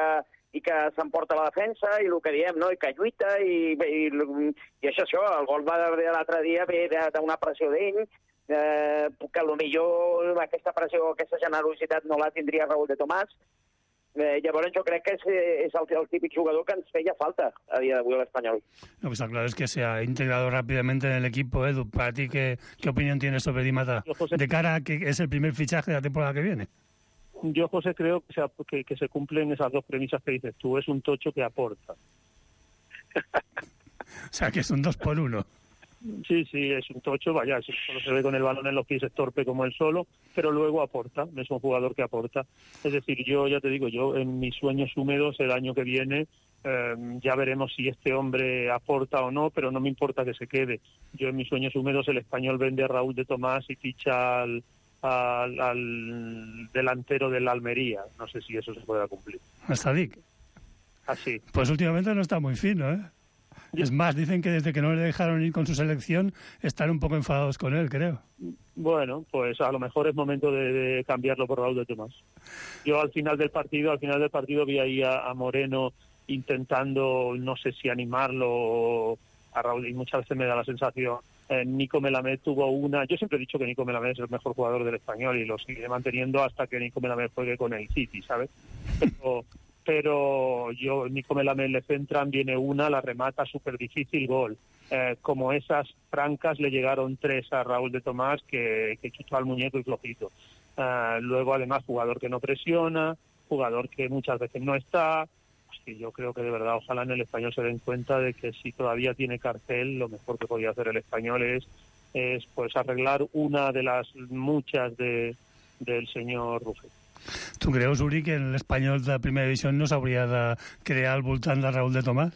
i que s'emporta la defensa, i el que diem, no? I que lluita, i, i, i això, això, el gol va de l'altre dia ve d'una pressió d'ell, eh, que potser aquesta pressió, aquesta generositat no la tindria Raúl de Tomàs. Eh, llavors jo crec que és, és el, el típic jugador que ens feia falta a dia d'avui a l'Espanyol. Lo que está claro es que se ha integrado rápidamente en el equipo. Edu, para ti, ¿qué, qué opinión tienes sobre Di Mata? De cara a que es el primer fichaje de la temporada que viene. Yo, José, creo que se, que, que se cumplen esas dos premisas que dices tú. Es un tocho que aporta. O sea, que es un dos por uno. Sí, sí, es un tocho, vaya, si solo se ve con el balón en los pies es torpe como él solo, pero luego aporta, es un jugador que aporta. Es decir, yo ya te digo, yo en mis sueños húmedos el año que viene eh, ya veremos si este hombre aporta o no, pero no me importa que se quede. Yo en mis sueños húmedos el Español vende a Raúl de Tomás y ficha al, al, al delantero del Almería. No sé si eso se podrá cumplir. ¿A Sadik? Así. Pues últimamente no está muy fino, ¿eh? Es más, dicen que desde que no le dejaron ir con su selección están un poco enfadados con él, creo. Bueno, pues a lo mejor es momento de, de cambiarlo por Raúl de Tomás. Yo al final del partido, al final del partido vi ahí a, a Moreno intentando, no sé si animarlo a Raúl, y muchas veces me da la sensación. Eh, Nico Melamed tuvo una. Yo siempre he dicho que Nico Melamed es el mejor jugador del Español y lo seguiré manteniendo hasta que Nico Melamed juegue con el City, ¿sabes? Pero, pero yo, Nico Melamed le centran, viene una, la remata, súper difícil, gol. Eh, como esas francas le llegaron tres a Raúl de Tomás que, que chutó al muñeco y flojito. Eh, luego, además, jugador que no presiona, jugador que muchas veces no está. Pues que yo creo que de verdad, ojalá en el Español se den cuenta de que si todavía tiene cartel, lo mejor que podía hacer el Español es, es pues arreglar una de las muchas de, del señor Rufet. Tu creus, Uri, que l'Espanyol de primera divisió no s'hauria de crear al voltant de Raúl de Tomàs?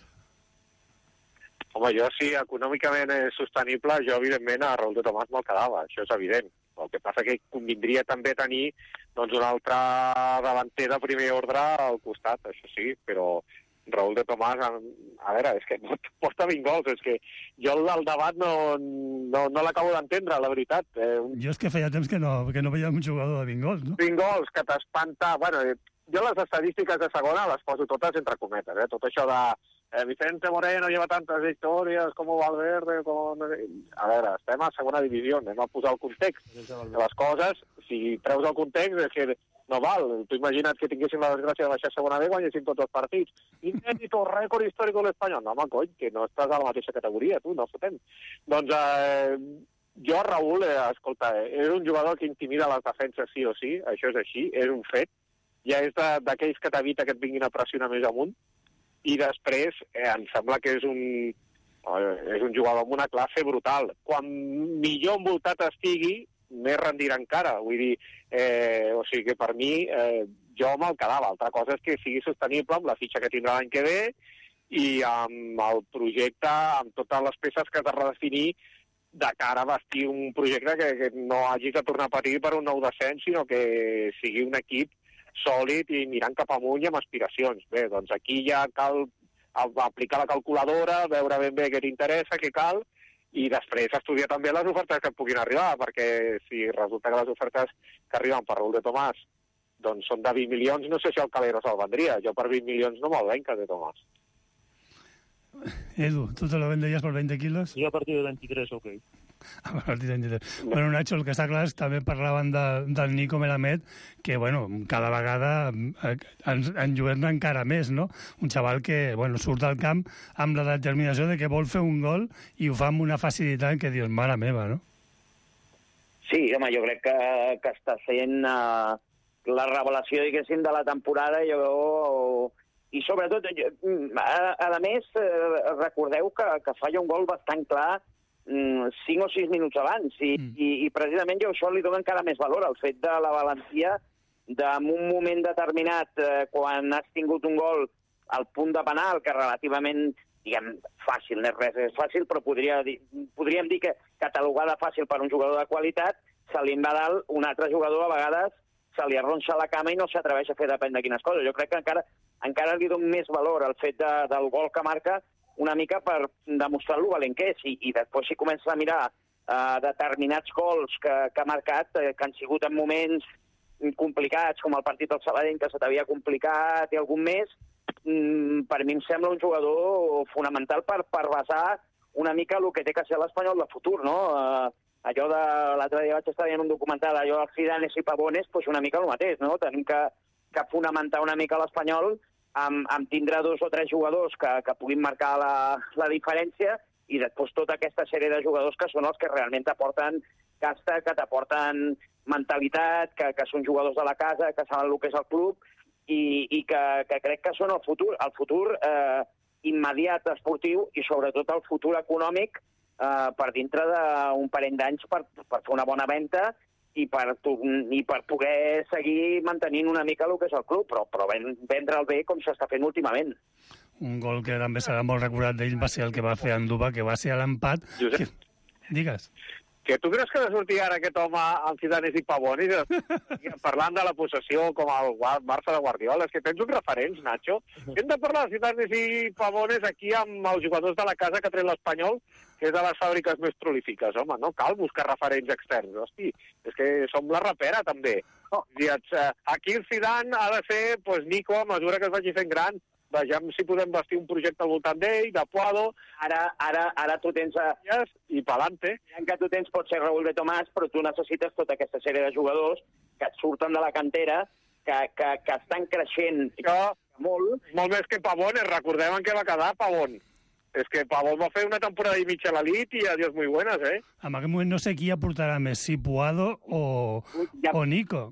Home, jo, si econòmicament és sostenible, jo, evidentment, a Raúl de Tomàs me'l quedava, això és evident. El que passa que convindria també tenir doncs, un altre davanter de primer ordre al costat, això sí, però Raúl de Tomàs, a veure, és que porta vint gols, és que jo el debat no, no, no l'acabo d'entendre, la veritat. Eh, jo és que feia temps que no, que no veia un jugador de vint gols, no? vint gols, que t'espanta... Bueno, jo les estadístiques de segona les poso totes entre cometes, eh? Tot això de eh, Vicente Moreno lleva tantes victòries com Valverde, com... A veure, estem a segona divisió, anem a posar el context de les coses. Si treus el context, és que no val. Tu imagina't que tinguéssim la desgràcia de baixar a segona B i guanyéssim tots els partits. Inèdito, rècord històric de l'Espanyol. No, home, cony, que no estàs a la mateixa categoria, tu, no fotem. Doncs eh, jo, Raúl, eh, escolta, eh, és un jugador que intimida les defenses sí o sí, això és així, és un fet. Ja és d'aquells que t'evita que et vinguin a pressionar més amunt. I després, eh, em sembla que és un, eh, és un jugador amb una classe brutal. Quan millor envoltat estigui, més rendirà encara. Vull dir, eh, o sigui que per mi eh, jo me'l quedava. Altra cosa és que sigui sostenible amb la fitxa que tindrà l'any que ve i amb el projecte, amb totes les peces que has de redefinir de cara a vestir un projecte que, que no hagi de tornar a patir per un nou descens, sinó que sigui un equip sòlid i mirant cap amunt i amb aspiracions. Bé, doncs aquí ja cal aplicar la calculadora, veure ben bé què t'interessa, què cal, i després estudiar també les ofertes que et puguin arribar, perquè si resulta que les ofertes que arriben per Raúl de Tomàs doncs són de vint milions, no sé si el Calero se'l vendria. Jo per vint milions no me'l venc, de Tomàs. Edu, ¿tú te lo venderías por veinte kilos? Yo a partir de veintitrés, ok. A partir de veintitrés. Bueno, Nacho, el que està clar és també parlaven de, del Nico Melamed, que, bueno, cada vegada ens enlluerna encara més, no? Un xaval que, bueno, surt al camp amb la determinació de que vol fer un gol i ho fa amb una facilitat que dius, mare meva, no? Sí, home, jo crec que, que està sent uh, la revelació, diguéssim, de la temporada. Jo... I sobretot, a, a més, recordeu que, que falla un gol bastant clar cinc o sis minuts abans, i, mm. i, i precisament jo això li dono encara més valor, el fet de la valentia d'en un moment determinat, eh, quan has tingut un gol al punt de penal, que relativament, diguem, fàcil, no és res, és fàcil, però podria dir, podríem dir que catalogada fàcil per un jugador de qualitat, se li va dalt un altre jugador, a vegades se li arronsa la cama i no s'atreveix a fer depèn de quines coses. Jo crec que encara encara li dono més valor al fet de, del gol que marca, una mica per demostrar lo valent que és, i, i després si comença a mirar uh, determinats gols que, que ha marcat, eh, que han sigut en moments complicats, com el partit del Sabadell, que se t'havia complicat, i algun més, mm, per mi em sembla un jugador fonamental per, per basar una mica el que té que ser l'Espanyol del futur, no? Uh, allò de... L'altre dia vaig estar veient un documental, allò dels Zidanes i Pavones, doncs una mica el mateix, no? Tenim que, que fonamentar una mica l'Espanyol amb, amb tindre dos o tres jugadors que, que puguin marcar la, la diferència i després tota aquesta sèrie de jugadors que són els que realment t'aporten casta, que t'aporten mentalitat, que, que són jugadors de la casa, que saben el que és el club i, i que, que crec que són el futur. El futur eh, immediat esportiu i sobretot el futur econòmic eh, per dintre d'un parell d'anys per, per fer una bona venda i per, i per poder seguir mantenint una mica el que és el club, però, però vendre'l bé com s'està fent últimament. Un gol que també serà molt recordat d'ell va ser el que va fer Anduba, que va ser a l'empat. Que... Digues. Que tu creus que ha de sortir ara aquest home amb Zidanes i Pavones parlant de la possessió com el Barça de Guardiola? És que tens uns referents, Nacho. Hem de parlar de Zidanes i Pavones aquí amb els jugadors de la casa que ha tret l'Espanyol, que és de les fàbriques més prolífiques. Home, no cal buscar referents externs. Hosti, és que som la rapera, també. Oh. Aquí el Zidane ha de ser pues, Nico a mesura que es vagi fent gran. Vejam si podem vestir un projecte al voltant d'ell, de Puado. Ara, ara, ara tu tens... A... I pa'lante. Que tu tens pot ser Raúl de Tomàs, però tu necessites tota aquesta sèrie de jugadors que et surten de la cantera, que, que, que estan creixent Això, molt. Molt més que Pavón, recordem en què va quedar Pavón. És que Pavón va fer una temporada i mitja a l'elit i adiós muy buenas, eh? En aquest moment no sé qui aportarà més, si Puado o, ja, o Nico.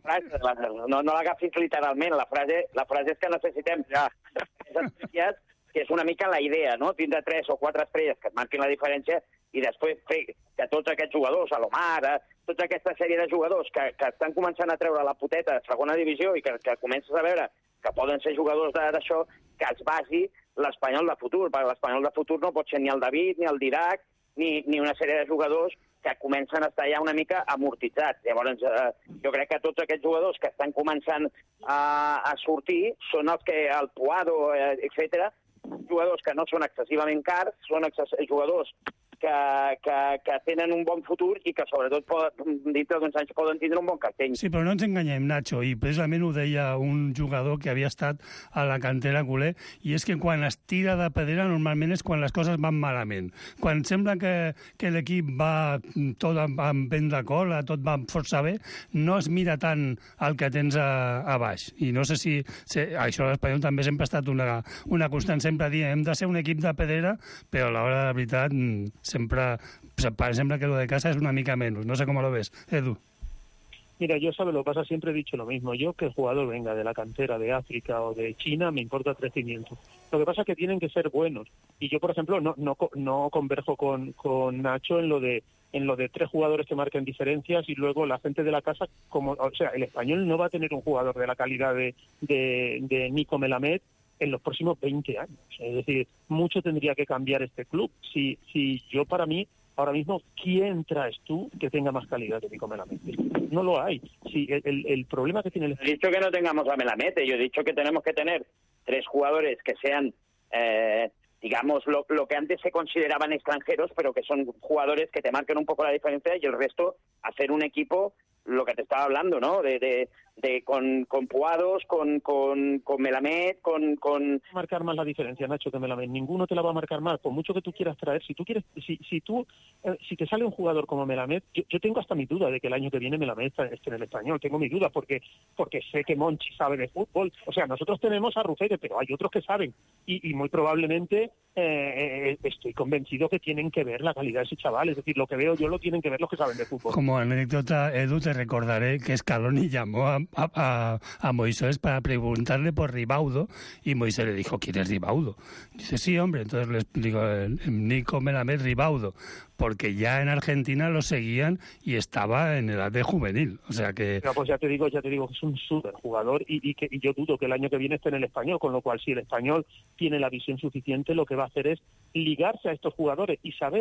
No, no l'agafis literalment, la frase, la frase és que necessitem ja estrelles, que és una mica la idea, no? Tindre tres o quatre estrelles que et marquin la diferència i després fer que tots aquests jugadors, a l'Omar, tota aquesta sèrie de jugadors que, que estan començant a treure la poteta de segona divisió i que, que comences a veure que poden ser jugadors d'això, que es basi l'Espanyol de futur, perquè l'Espanyol de futur no pot ser ni el David, ni el Dirac, ni, ni una sèrie de jugadors que comencen a estar ja una mica amortitzats. Llavors, eh, jo crec que tots aquests jugadors que estan començant a, a sortir són els que, el Puado, eh, etcètera, jugadors que no són excessivament cars, són excess... jugadors que, que, que tenen un bon futur i que sobretot poden, dintre d'uns anys poden tindre un bon cartell. Sí, però no ens enganyem, Nacho, i precisament ho deia un jugador que havia estat a la cantera culer, i és que quan es tira de pedrera normalment és quan les coses van malament. Quan sembla que, que l'equip va tot amb, amb vent de cola, tot va força bé, no es mira tant el que tens a, a baix. I no sé si, si això a l'Espanyol també sempre ha estat una, una constant, sempre dir hem de ser un equip de pedrera, però a l'hora de la veritat sempre sembra que lo de casa es una mica menos. No sé cómo lo ves, Edu. Mira, yo sabe lo que pasa, siempre he dicho lo mismo. Yo que el jugador venga de la cantera de África o de China, me importa tres quinientos. Lo que pasa es que tienen que ser buenos. Y yo, por ejemplo, no no, no converjo con, con Nacho en lo de en lo de tres jugadores que marquen diferencias y luego la gente de la casa, como, o sea, el Español no va a tener un jugador de la calidad de, de, de Nico Melamed en los próximos veinte años. Es decir, mucho tendría que cambiar este club. Si, si yo, para mí, ahora mismo, ¿quién traes tú que tenga más calidad que Nico Melamed? No lo hay. Si el, el, el problema que tiene el... He dicho que no tengamos a Melamed, yo he dicho que tenemos que tener tres jugadores que sean, eh, digamos, lo, lo que antes se consideraban extranjeros, pero que son jugadores que te marquen un poco la diferencia y el resto hacer un equipo, lo que te estaba hablando, ¿no? De, de, de con, con Puados, con, con, con Melamed, con, con... marcar más la diferencia, Nacho, que Melamed. Ninguno te la va a marcar más, por mucho que tú quieras traer. Si tú quieres, si, si tú, eh, si te sale un jugador como Melamed, yo, yo tengo hasta mi duda de que el año que viene Melamed esté en el Español. Tengo mi duda porque, porque sé que Monchi sabe de fútbol. O sea, nosotros tenemos a Rufete, pero hay otros que saben. Y, y muy probablemente eh, estoy convencido que tienen que ver la calidad de ese chaval. Es decir, lo que veo yo lo tienen que ver los que saben de fútbol. Como anécdota, Edu, te recordaré que Scaloni llamó a, a, a Moisés para preguntarle por Ribaudo y Moisés le dijo, ¿quién es Ribaudo? Dice, sí, hombre. Entonces le digo, Nico Melamed Ribaudo, porque ya en Argentina lo seguían y estaba en edad de juvenil. O sea que... No, pues ya te digo, ya te digo que es un súper jugador y, y, que, y yo dudo que el año que viene esté en el Español, con lo cual si el Español tiene la visión suficiente, lo que va a hacer es ligarse a estos jugadores y saber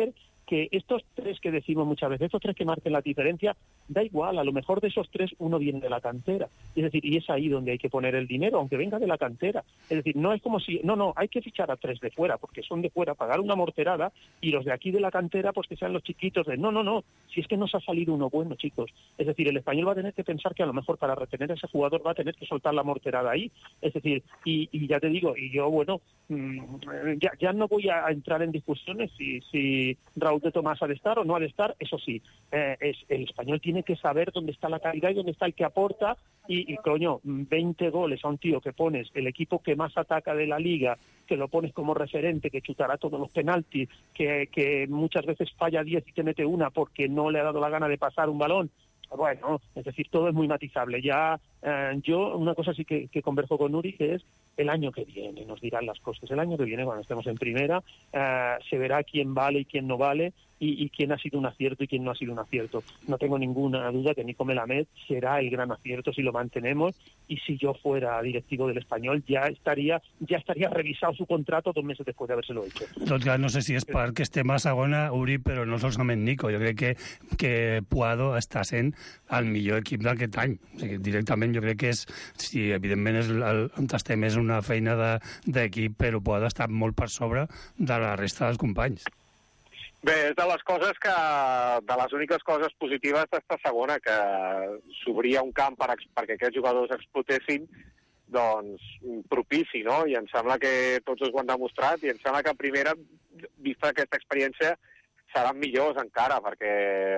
que estos tres que decimos muchas veces, estos tres que marquen la diferencia, da igual, a lo mejor de esos tres uno viene de la cantera. Es decir, y es ahí donde hay que poner el dinero, aunque venga de la cantera. Es decir, no es como si, no, no, hay que fichar a tres de fuera, porque son de fuera, pagar una morterada, y los de aquí de la cantera, pues que sean los chiquitos de, no, no, no, si es que nos ha salido uno bueno, chicos. Es decir, el Español va a tener que pensar que a lo mejor para retener a ese jugador va a tener que soltar la morterada ahí. Es decir, y, y ya te digo, y yo, bueno, mmm, ya, ya no voy a entrar en discusiones si, si Raúl de Tomás ha de estar o no ha de estar, eso sí, eh, es, el Español tiene que saber dónde está la calidad y dónde está el que aporta, y, y coño, veinte goles a un tío que pones, el equipo que más ataca de la liga, que lo pones como referente, que chutará todos los penaltis, que, que muchas veces falla diez y te mete una porque no le ha dado la gana de pasar un balón. Bueno, es decir, todo es muy matizable. Ya eh, yo, una cosa sí que, que converjo con Uri, que es el año que viene, nos dirán las cosas. El año que viene, cuando estemos en primera, eh, se verá quién vale y quién no vale, y, y quién ha sido un acierto y quién no ha sido un acierto. No tengo ninguna duda que Nico Melamed será el gran acierto si lo mantenemos, y si yo fuera directivo del Español ya estaría ya estaría revisado su contrato dos meses después de habérselo hecho. Tot cas, no sé si és perquè estem a segona, Uri, però no solament Nico. Jo crec que, que Puado està sent el millor equip d'aquest any. O sigui, directament jo crec que és, sí, evidentment és el, on estem és una feina d'equip, de, però Puado està molt per sobre de la resta dels companys. Bé, és de les coses que, de les úniques coses positives d'esta segona, que s'obria un camp per, perquè aquests jugadors explotessin, doncs, propici, no? I em sembla que tots ho han demostrat, i em sembla que a primera, vista aquesta experiència, seran millors encara, perquè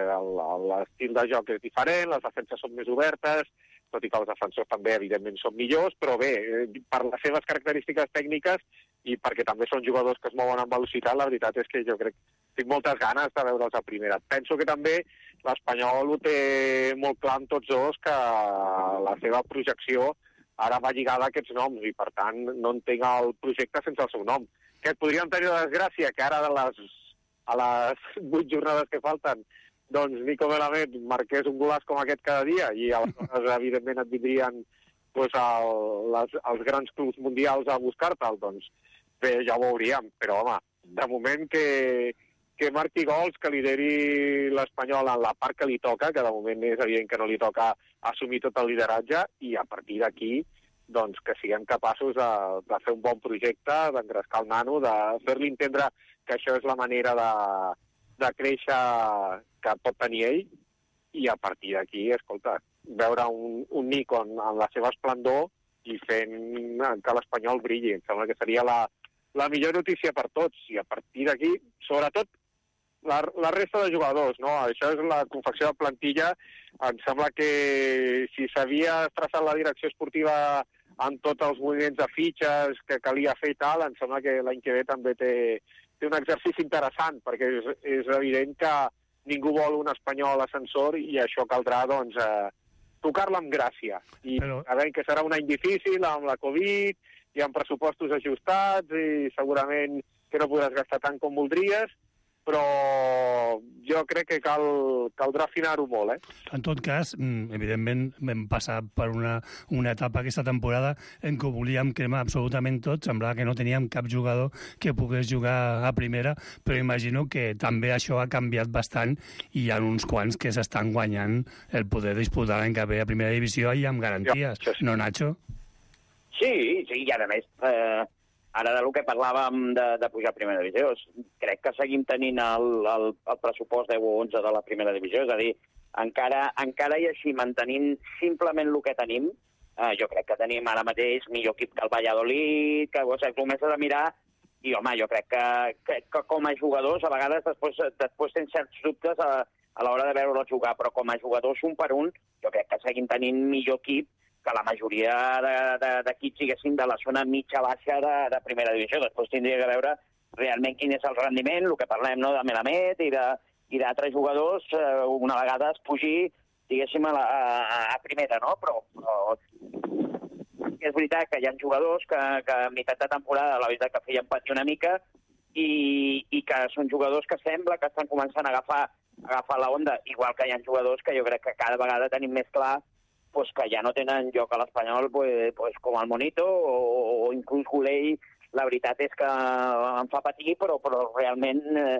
l'estil de joc és diferent, les defenses són més obertes, tot i que els defensors també, evidentment, són millors, però bé, per les seves característiques tècniques i perquè també són jugadors que es mouen amb velocitat, la veritat és que jo crec que tinc moltes ganes de veure'ls a primera. Penso que també l'Espanyol ho té molt clar en tots dos, que la seva projecció ara va lligada a aquests noms, i per tant no entenc el projecte sense el seu nom. Que podríem tenir la desgràcia que ara de les, a les vuit jornades que falten, doncs Nico Melamed marqués un golaç com aquest cada dia, i aleshores, evidentment, et vindrien pues, el, les, els grans clubs mundials a buscar-te'l, doncs bé, ja ho veuríem. Però, home, de moment que, que marqui gols, que lideri l'Espanyol en la part que li toca, que de moment és evident que no li toca assumir tot el lideratge, i a partir d'aquí, doncs, que siguem capaços de, de fer un bon projecte, d'engrescar el nano, de fer-li entendre que això és la manera de, de créixer que pot tenir ell, i a partir d'aquí, escolta, veure un, un Nico en, en la seva esplendor i fent que l'Espanyol brilli. Em sembla que seria la, la millor notícia per tots, i a partir d'aquí, sobretot, la, la resta de jugadors, no? Això és la confecció de plantilla. Em sembla que si s'havia traçat la direcció esportiva amb tots els moviments de fitxes que calia fer i tal, em sembla que l'any que ve també té, té un exercici interessant, perquè és, és evident que ningú vol un Espanyol ascensor, i això caldrà, doncs, eh, tocar-la amb gràcia. I Però... sabem que serà un any difícil amb la Covid, i amb pressupostos ajustats, i segurament que no podràs gastar tant com voldries, però jo crec que cal, caldrà afinar-ho molt, eh? En tot cas, evidentment, vam passar per una, una etapa aquesta temporada en què ho volíem cremar absolutament tot, semblava que no teníem cap jugador que pogués jugar a primera, però imagino que també això ha canviat bastant, i hi ha uns quants que s'estan guanyant el poder disputar l'any que ve a primera divisió i amb garanties, ja, sí. No, Nacho? Sí, sí, i a més... Eh... Ara del que parlàvem de, de pujar a primera divisió, crec que seguim tenint el, el, el pressupost deu o onze de la primera divisió, és a dir, encara, encara i així mantenint simplement el que tenim, eh, jo crec que tenim ara mateix millor equip que el Valladolid, que o sigui, comences a mirar, i home, jo crec que, que, que com a jugadors, a vegades després, després tens certs dubtes a, a l'hora de veure-lo jugar, però com a jugadors un per un, jo crec que seguim tenint millor equip que la majoria d'equips, diguéssim, de la zona mitja-baixa de, de primera divisió. Després tindria que veure realment quin és el rendiment, el que parlem, no?, de Melamed i d'altres jugadors, eh, una vegada es pugi, diguéssim, a, la, a, a primera, no? Però, però és veritat que hi ha jugadors que, que a meitat de temporada la veritat que feien patir una mica, i, i que són jugadors que sembla que estan començant a agafar, a agafar la onda, igual que hi ha jugadors que jo crec que cada vegada tenim més clar pues que ja no tenen lloc a l'Espanyol, pues, pues, com el Monito o, o inclús Golei. La veritat és que em fa patir, però, però realment eh,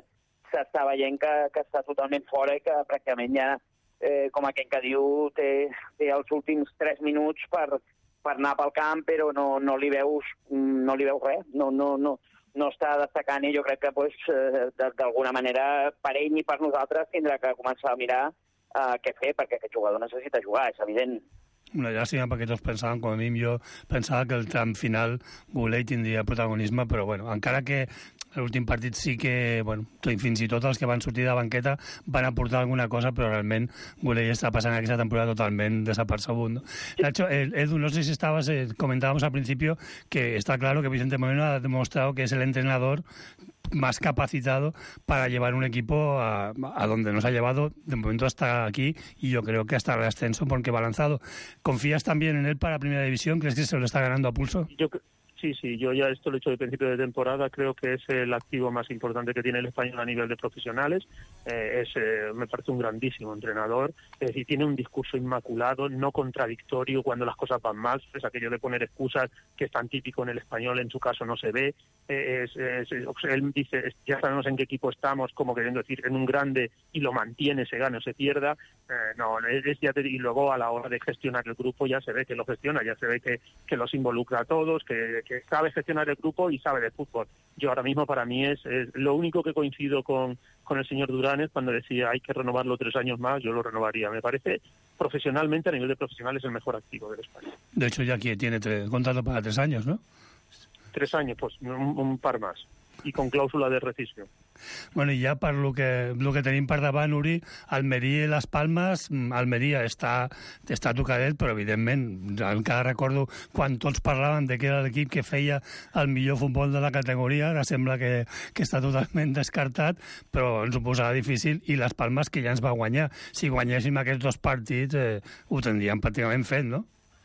s'està veient que, que està totalment fora i que pràcticament ja, eh, com aquell que diu, té, té els últims tres minuts per, per anar pel camp, però no, no, li veus, no li veus res, no, no, no, no està destacant i jo crec que pues, d'alguna manera per ell i per nosaltres tindrà que començar a mirar uh, què fer, perquè aquest jugador necessita jugar, és evident. Una llàstima perquè tots pensaven, com a mínim jo pensava que el tram final Goulet tindria protagonisme, però bueno, encara que l'últim partit sí que, bueno, fins i tot els que van sortir de banqueta van aportar alguna cosa, però realment Goulet està passant aquesta temporada totalment desapercebut, ¿no? Nacho, Edu, no sé si estabas, eh, comentábamos al principio que está claro que Vicente Moreno ha demostrado que es el entrenador más capacitado para llevar un equipo a, a donde nos ha llevado de momento hasta aquí y yo creo que hasta el ascenso porque va lanzado. ¿Confías también en él para Primera División? ¿Crees que se lo está ganando a pulso? Yo Sí, sí, yo ya esto lo he hecho de principio de temporada, creo que es el activo más importante que tiene el español a nivel de profesionales, eh, es, eh, me parece un grandísimo entrenador, es decir, tiene un discurso inmaculado, no contradictorio cuando las cosas van mal, es aquello de poner excusas que es tan típico en el español, en su caso no se ve, eh, es, es, él dice, ya sabemos en qué equipo estamos, como queriendo decir, en un grande y lo mantiene, se gane o se pierda, eh, no, es, ya te, y luego a la hora de gestionar el grupo ya se ve que lo gestiona, ya se ve que, que los involucra a todos, que, que sabe gestionar el grupo y sabe de fútbol. Yo ahora mismo para mí es, es lo único que coincido con, con el señor Durán es cuando decía hay que renovarlo tres años más, yo lo renovaría. Me parece profesionalmente, a nivel de profesional, es el mejor activo del España. De hecho ya aquí tiene tres, contrato para tres años, ¿no? Tres años, pues un, un par más. I con clàusula de rescissió. Bueno, i ja per lo que, lo que tenim per davant, Uri, Almeria i les Palmes, Almeria està, està tocadet, però evidentment, encara recordo quan tots parlaven de que era l'equip que feia el millor futbol de la categoria, ara sembla que, que està totalment descartat, però ens ho posarà difícil, i les Palmes que ja ens va guanyar. Si guanyéssim aquests dos partits, eh, ho tindríem pràcticament fet, no?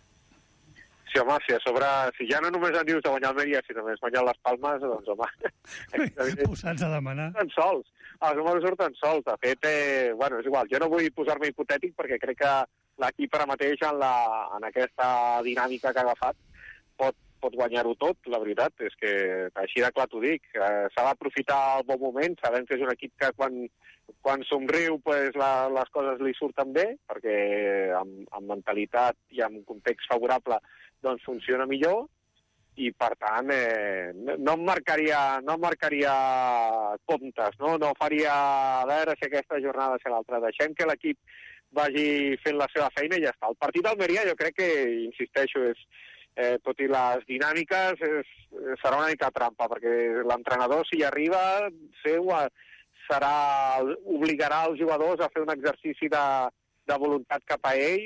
Sí, home, si a sobre, si ja no només en dius de guanyar Almeria, si només guanyar les Palmes, doncs, home... Posats a demanar. Surten sols, els números surten sols. De fet, eh, bueno, és igual, jo no vull posar-me hipotètic perquè crec que l'equip ara mateix en, la, en aquesta dinàmica que ha agafat pot, pot guanyar-ho tot, la veritat, és que així de clar t'ho dic. Eh, s'ha d'aprofitar el bon moment, sabem que és un equip que quan, quan somriu pues, la, les coses li surten bé, perquè amb, amb mentalitat i amb context favorable doncs funciona millor, i per tant eh, no em marcaria, no em marcaria comptes, no? No faria a veure si aquesta jornada o l'altra. Deixem que l'equip vagi fent la seva feina i ja està. El partit d'Almeria jo crec que, insisteixo, és, eh, tot i les dinàmiques, és, serà una mica trampa, perquè l'entrenador, si hi arriba, seu, serà, obligarà els jugadors a fer un exercici de de voluntat cap a ell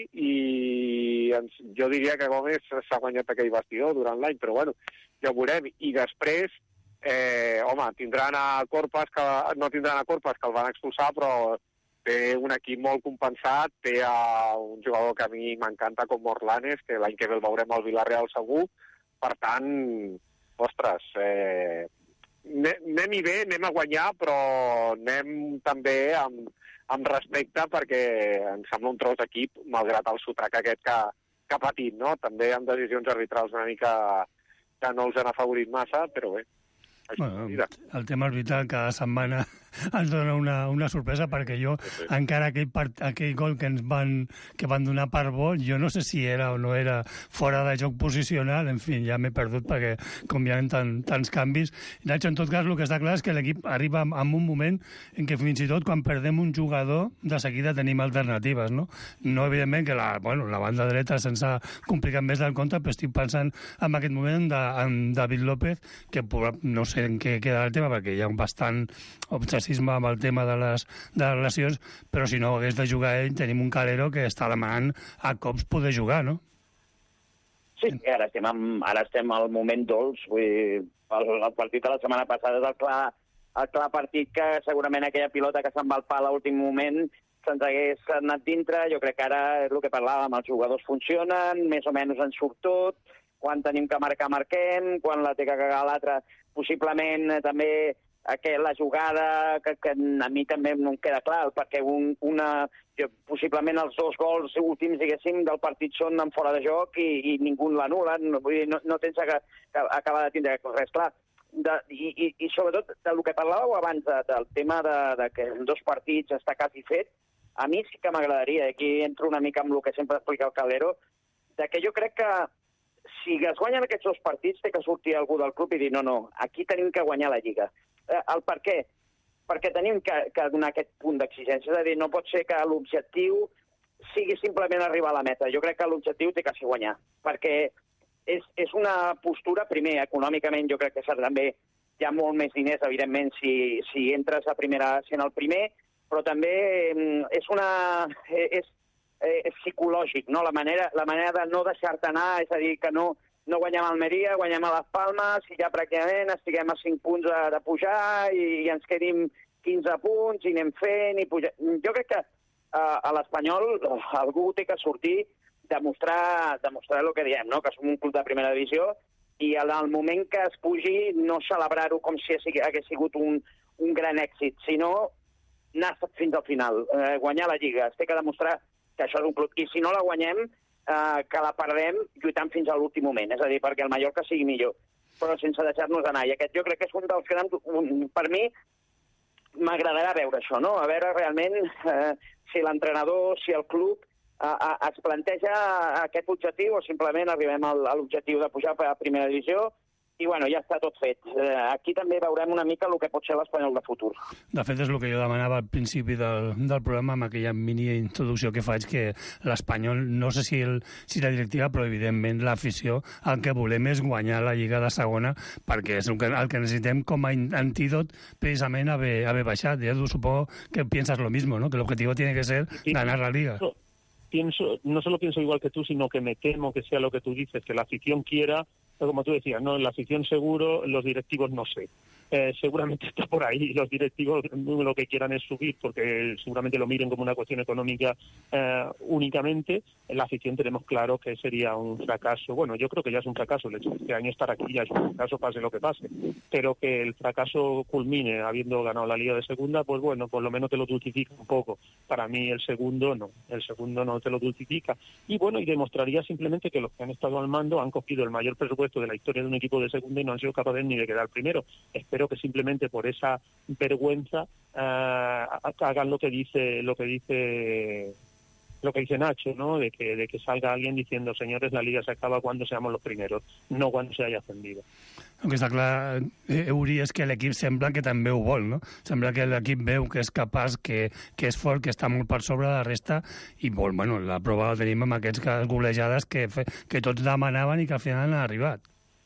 i ens, jo diria que Gómez s'ha guanyat aquell vestidor durant l'any, però bueno, ja ho veurem. I després, eh, home, tindran a Corpas, que no tindran a Corpas, que el van expulsar, però té un equip molt compensat, té a un jugador que a mi m'encanta com Morlanes, que l'any que ve el veurem al Villarreal segur. Per tant, ostres, eh, anem-hi bé, anem a guanyar, però anem també amb amb respecte perquè em sembla un tros d'equip, malgrat el sotrac aquest que, que ha patit, no? També amb decisions arbitrals una mica que no els han afavorit massa, però bé. Bueno, el tema arbitral cada setmana ens dona una, una sorpresa perquè jo, sí, sí. encara aquell, part, aquell gol que ens van, que van donar per bo, jo no sé si era o no era fora de joc posicional, en fi, ja m'he perdut perquè com hi ha tan, tants canvis. Nacho, en tot cas, el que està clar és que l'equip arriba en un moment en què fins i tot quan perdem un jugador, de seguida tenim alternatives, no? No, evidentment, que la, bueno, la banda dreta se'ns ha complicat més del compte, però estic pensant en aquest moment de, en David López, que no sé en què queda el tema, perquè hi ha un bastant obsessisme amb el tema de les, de les lesions, però si no hagués de jugar ell, tenim un Calero que està demanant a cops poder jugar, no? Sí, ara estem, amb, ara estem al moment dolç. Vull dir, el, el partit de la setmana passada és el clar, el clar partit que segurament aquella pilota que se'n va al pal a l'últim moment se'ns hagués anat dintre. Jo crec que ara és el que parlàvem, els jugadors funcionen, més o menys en surt tot, quan tenim que marcar, marquem, quan la té que cagar l'altre, possiblement eh, també que la jugada que, que a mi també no em queda clar, perquè un, una, jo, possiblement els dos gols últims, diguéssim, del partit són en fora de joc i, i ningú l'anul·la, no, no tens que, que acabar de tindre res clar. de, i, i, i sobretot del que parlàveu abans de, del tema de, de que en dos partits està quasi fet, a mi sí que m'agradaria, aquí entro una mica amb el que sempre explica el Calero, de que jo crec que si es guanyen aquests dos partits té que sortir algú del club i dir no, no, aquí tenim que guanyar la Lliga. Eh, el per què? Perquè tenim que, que donar aquest punt d'exigència, és a dir, no pot ser que l'objectiu sigui simplement arribar a la meta. Jo crec que l'objectiu té que ser guanyar, perquè és, és una postura, primer, econòmicament jo crec que serà també, hi ha molt més diners, evidentment, si, si entres a primera sent el primer, però també és una és, és psicològic, no? La manera, la manera de no deixar-te anar, és a dir, que no, no guanyem a Almeria, guanyem a Las Palmes, i ja pràcticament estiguem a cinc punts de, de pujar i, i ens quedim quinze punts i anem fent i pujar. Jo crec que uh, a l'Espanyol algú té que sortir demostrar, demostrar el que diem, no? Que som un club de primera divisió i en el moment que es pugi no celebrar-ho com si hagués sigut un, un gran èxit, sinó anar fins al final, eh, guanyar la Lliga. Es té que demostrar que això és un club. I si no la guanyem, eh, que la perdem lluitant fins a l'últim moment. És a dir, perquè el Mallorca sigui millor, però sense deixar-nos anar. I aquest jo crec que és un dels grans... Un, per mi, m'agradarà veure això, no? A veure realment eh, si l'entrenador, si el club eh, eh, es planteja aquest objectiu o simplement arribem al, a l'objectiu de pujar a primera divisió. I, bueno, ja està tot fet. Eh, aquí també veurem una mica el que pot ser l'Espanyol de futur. De fet, és el que jo demanava al principi del, del programa, amb aquella mini introducció que faig, que l'Espanyol, no sé si, el, si la directiva, però evidentment l'afició, el que volem és guanyar la Lliga de segona, perquè és el que, el que necessitem com a antídot precisament haver, haver baixat. Ja supongo que piensas lo mismo, ¿no? Que el objetivo tiene que ser ganar la Liga. Pienso, no solo pienso igual que tú, sino que me temo que sea lo que tú dices, que la afición quiera, como tú decías, no, la afición seguro, los directivos no sé. Eh, seguramente está por ahí, los directivos lo que quieran es subir, porque seguramente lo miren como una cuestión económica eh, únicamente. En la afición tenemos claro que sería un fracaso. Bueno, yo creo que ya es un fracaso, el hecho de este año estar aquí ya es un fracaso, pase lo que pase. Pero que el fracaso culmine habiendo ganado la Liga de Segunda, pues bueno, por lo menos te lo dulcifica un poco. Para mí el segundo no, el segundo no te lo dulcifica. Y bueno, y demostraría simplemente que los que han estado al mando han cogido el mayor presupuesto de la historia de un equipo de segunda y no han sido capaces ni de quedar primero. Espero que simplemente por esa vergüenza uh, hagan lo que dice lo que dice lo que dice Nacho, ¿no? De que de que salga alguien diciendo, señores, la Liga se acaba cuando seamos los primeros, no cuando se haya ascendido. El que està clar, Euri, és que l'equip sembla que també ho vol, no? Sembla que l'equip veu que és capaç, que, que és fort, que està molt per sobre de la resta i vol, bueno, la prova la tenim amb aquests golejades que, que tots demanaven i que al final han arribat.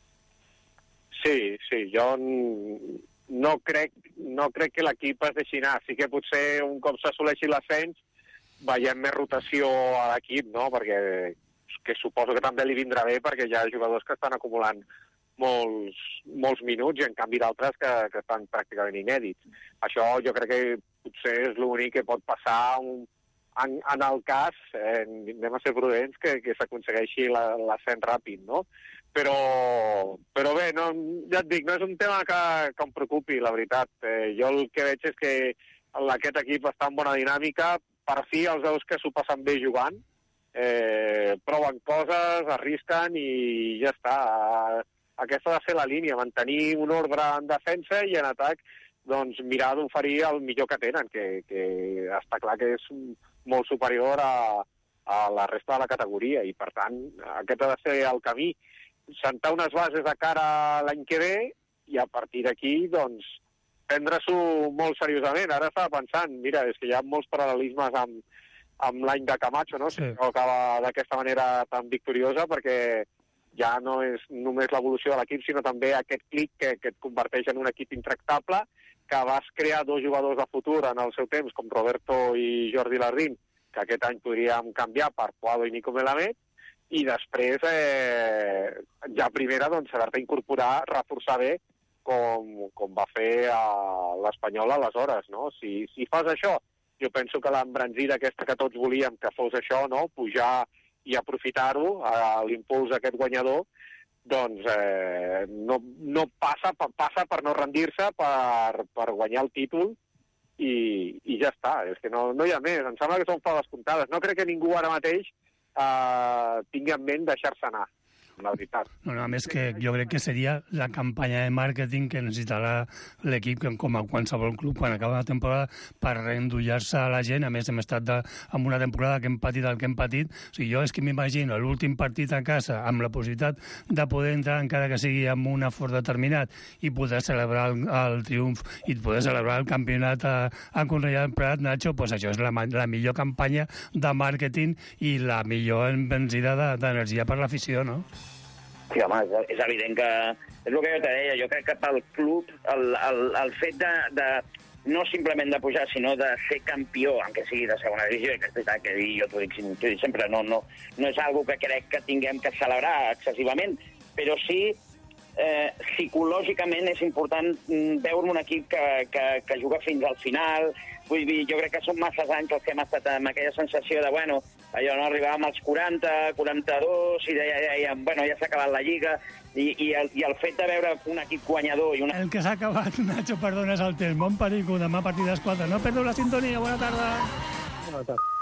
Sí, sí, jo no crec, no crec que l'equip es deixi anar. Sí que potser un cop s'assoleixi l'ascens veiem més rotació a l'equip, no? Perquè que suposo que també li vindrà bé perquè hi ha jugadors que estan acumulant molts, molts minuts i en canvi d'altres que, que estan pràcticament inèdits. Això jo crec que potser és l'únic que pot passar un, en, en el cas, eh, anem a ser prudents, que, que s'aconsegueixi l'ascens ràpid, no? Però, però bé, no, ja et dic, no és un tema que, que em preocupi, la veritat. Eh, jo el que veig és que aquest equip està en bona dinàmica, per fi els veus que s'ho passen bé jugant, eh, proven coses, arrisquen i ja està. Aquesta ha de ser la línia, mantenir un ordre en defensa i en atac doncs, mirar d'oferir el millor que tenen, que, que està clar que és molt superior a, a la resta de la categoria i per tant aquest ha de ser el camí. Sentar unes bases de cara a l'any que ve i a partir d'aquí, doncs, prendre-s'ho molt seriosament. Ara estava pensant, mira, és que hi ha molts paral·lelismes amb, amb l'any de Camacho, no? Sí. Si no acaba d'aquesta manera tan victoriosa, perquè ja no és només l'evolució de l'equip, sinó també aquest clic que, que et converteix en un equip intractable, que vas crear dos jugadors de futur en el seu temps, com Roberto i Jordi Lardín, que aquest any podríem canviar per Puado i Nico Melamed, i després, eh, ja primera, doncs, saber-te incorporar, reforçar bé, com, com va fer a l'Espanyol aleshores, no? Si, si fas això, jo penso que l'embranzida aquesta que tots volíem que fos això, no? Pujar i aprofitar-ho, l'impuls aquest guanyador, doncs eh, no, no passa, passa per no rendir-se, per, per guanyar el títol i, i ja està. És que no, no hi ha més. Em sembla que són faves comptades. No crec que ningú ara mateix Uh, tingui en ment deixar-se anar. la veritat. No, no, a més que jo crec que seria la campanya de màrqueting que necessitarà l'equip, com a qualsevol club, quan acaba la temporada, per reendollar-se a la gent. A més, hem estat de, amb una temporada que hem patit el que hem patit. O sigui, jo és que m'imagino l'últim partit a casa, amb la possibilitat de poder entrar, encara que sigui amb un afort determinat, i poder celebrar el, el triomf i poder celebrar el campionat a, a Cornellà del Prat, Nacho, pues això és la, la millor campanya de màrqueting i la millor embenzida d'energia per l'afició, no? Sí, home, és, és evident que... És el que jo te deia, jo crec que pel club el, el, el fet de, de no simplement de pujar, sinó de ser campió, encara sigui de segona divisió, i que és veritat que jo t'ho dic, dic sempre, no, no, no és algo que crec que tinguem que celebrar excessivament, però sí, eh, psicològicament és important veure un equip que, que, que juga fins al final. Vull dir, jo crec que són massa anys els que hem estat amb aquella sensació de, bueno, allò no arribàvem als quaranta, quaranta-dos, i dèiem, bueno, ja s'ha acabat la Lliga, i, i, el, i el fet de veure un equip guanyador... I una... El que s'ha acabat, Nacho, perdona, és el temps. Bon perico, demà a partir de les quatre. No perdo la sintonia, bona tarda. Bona tarda.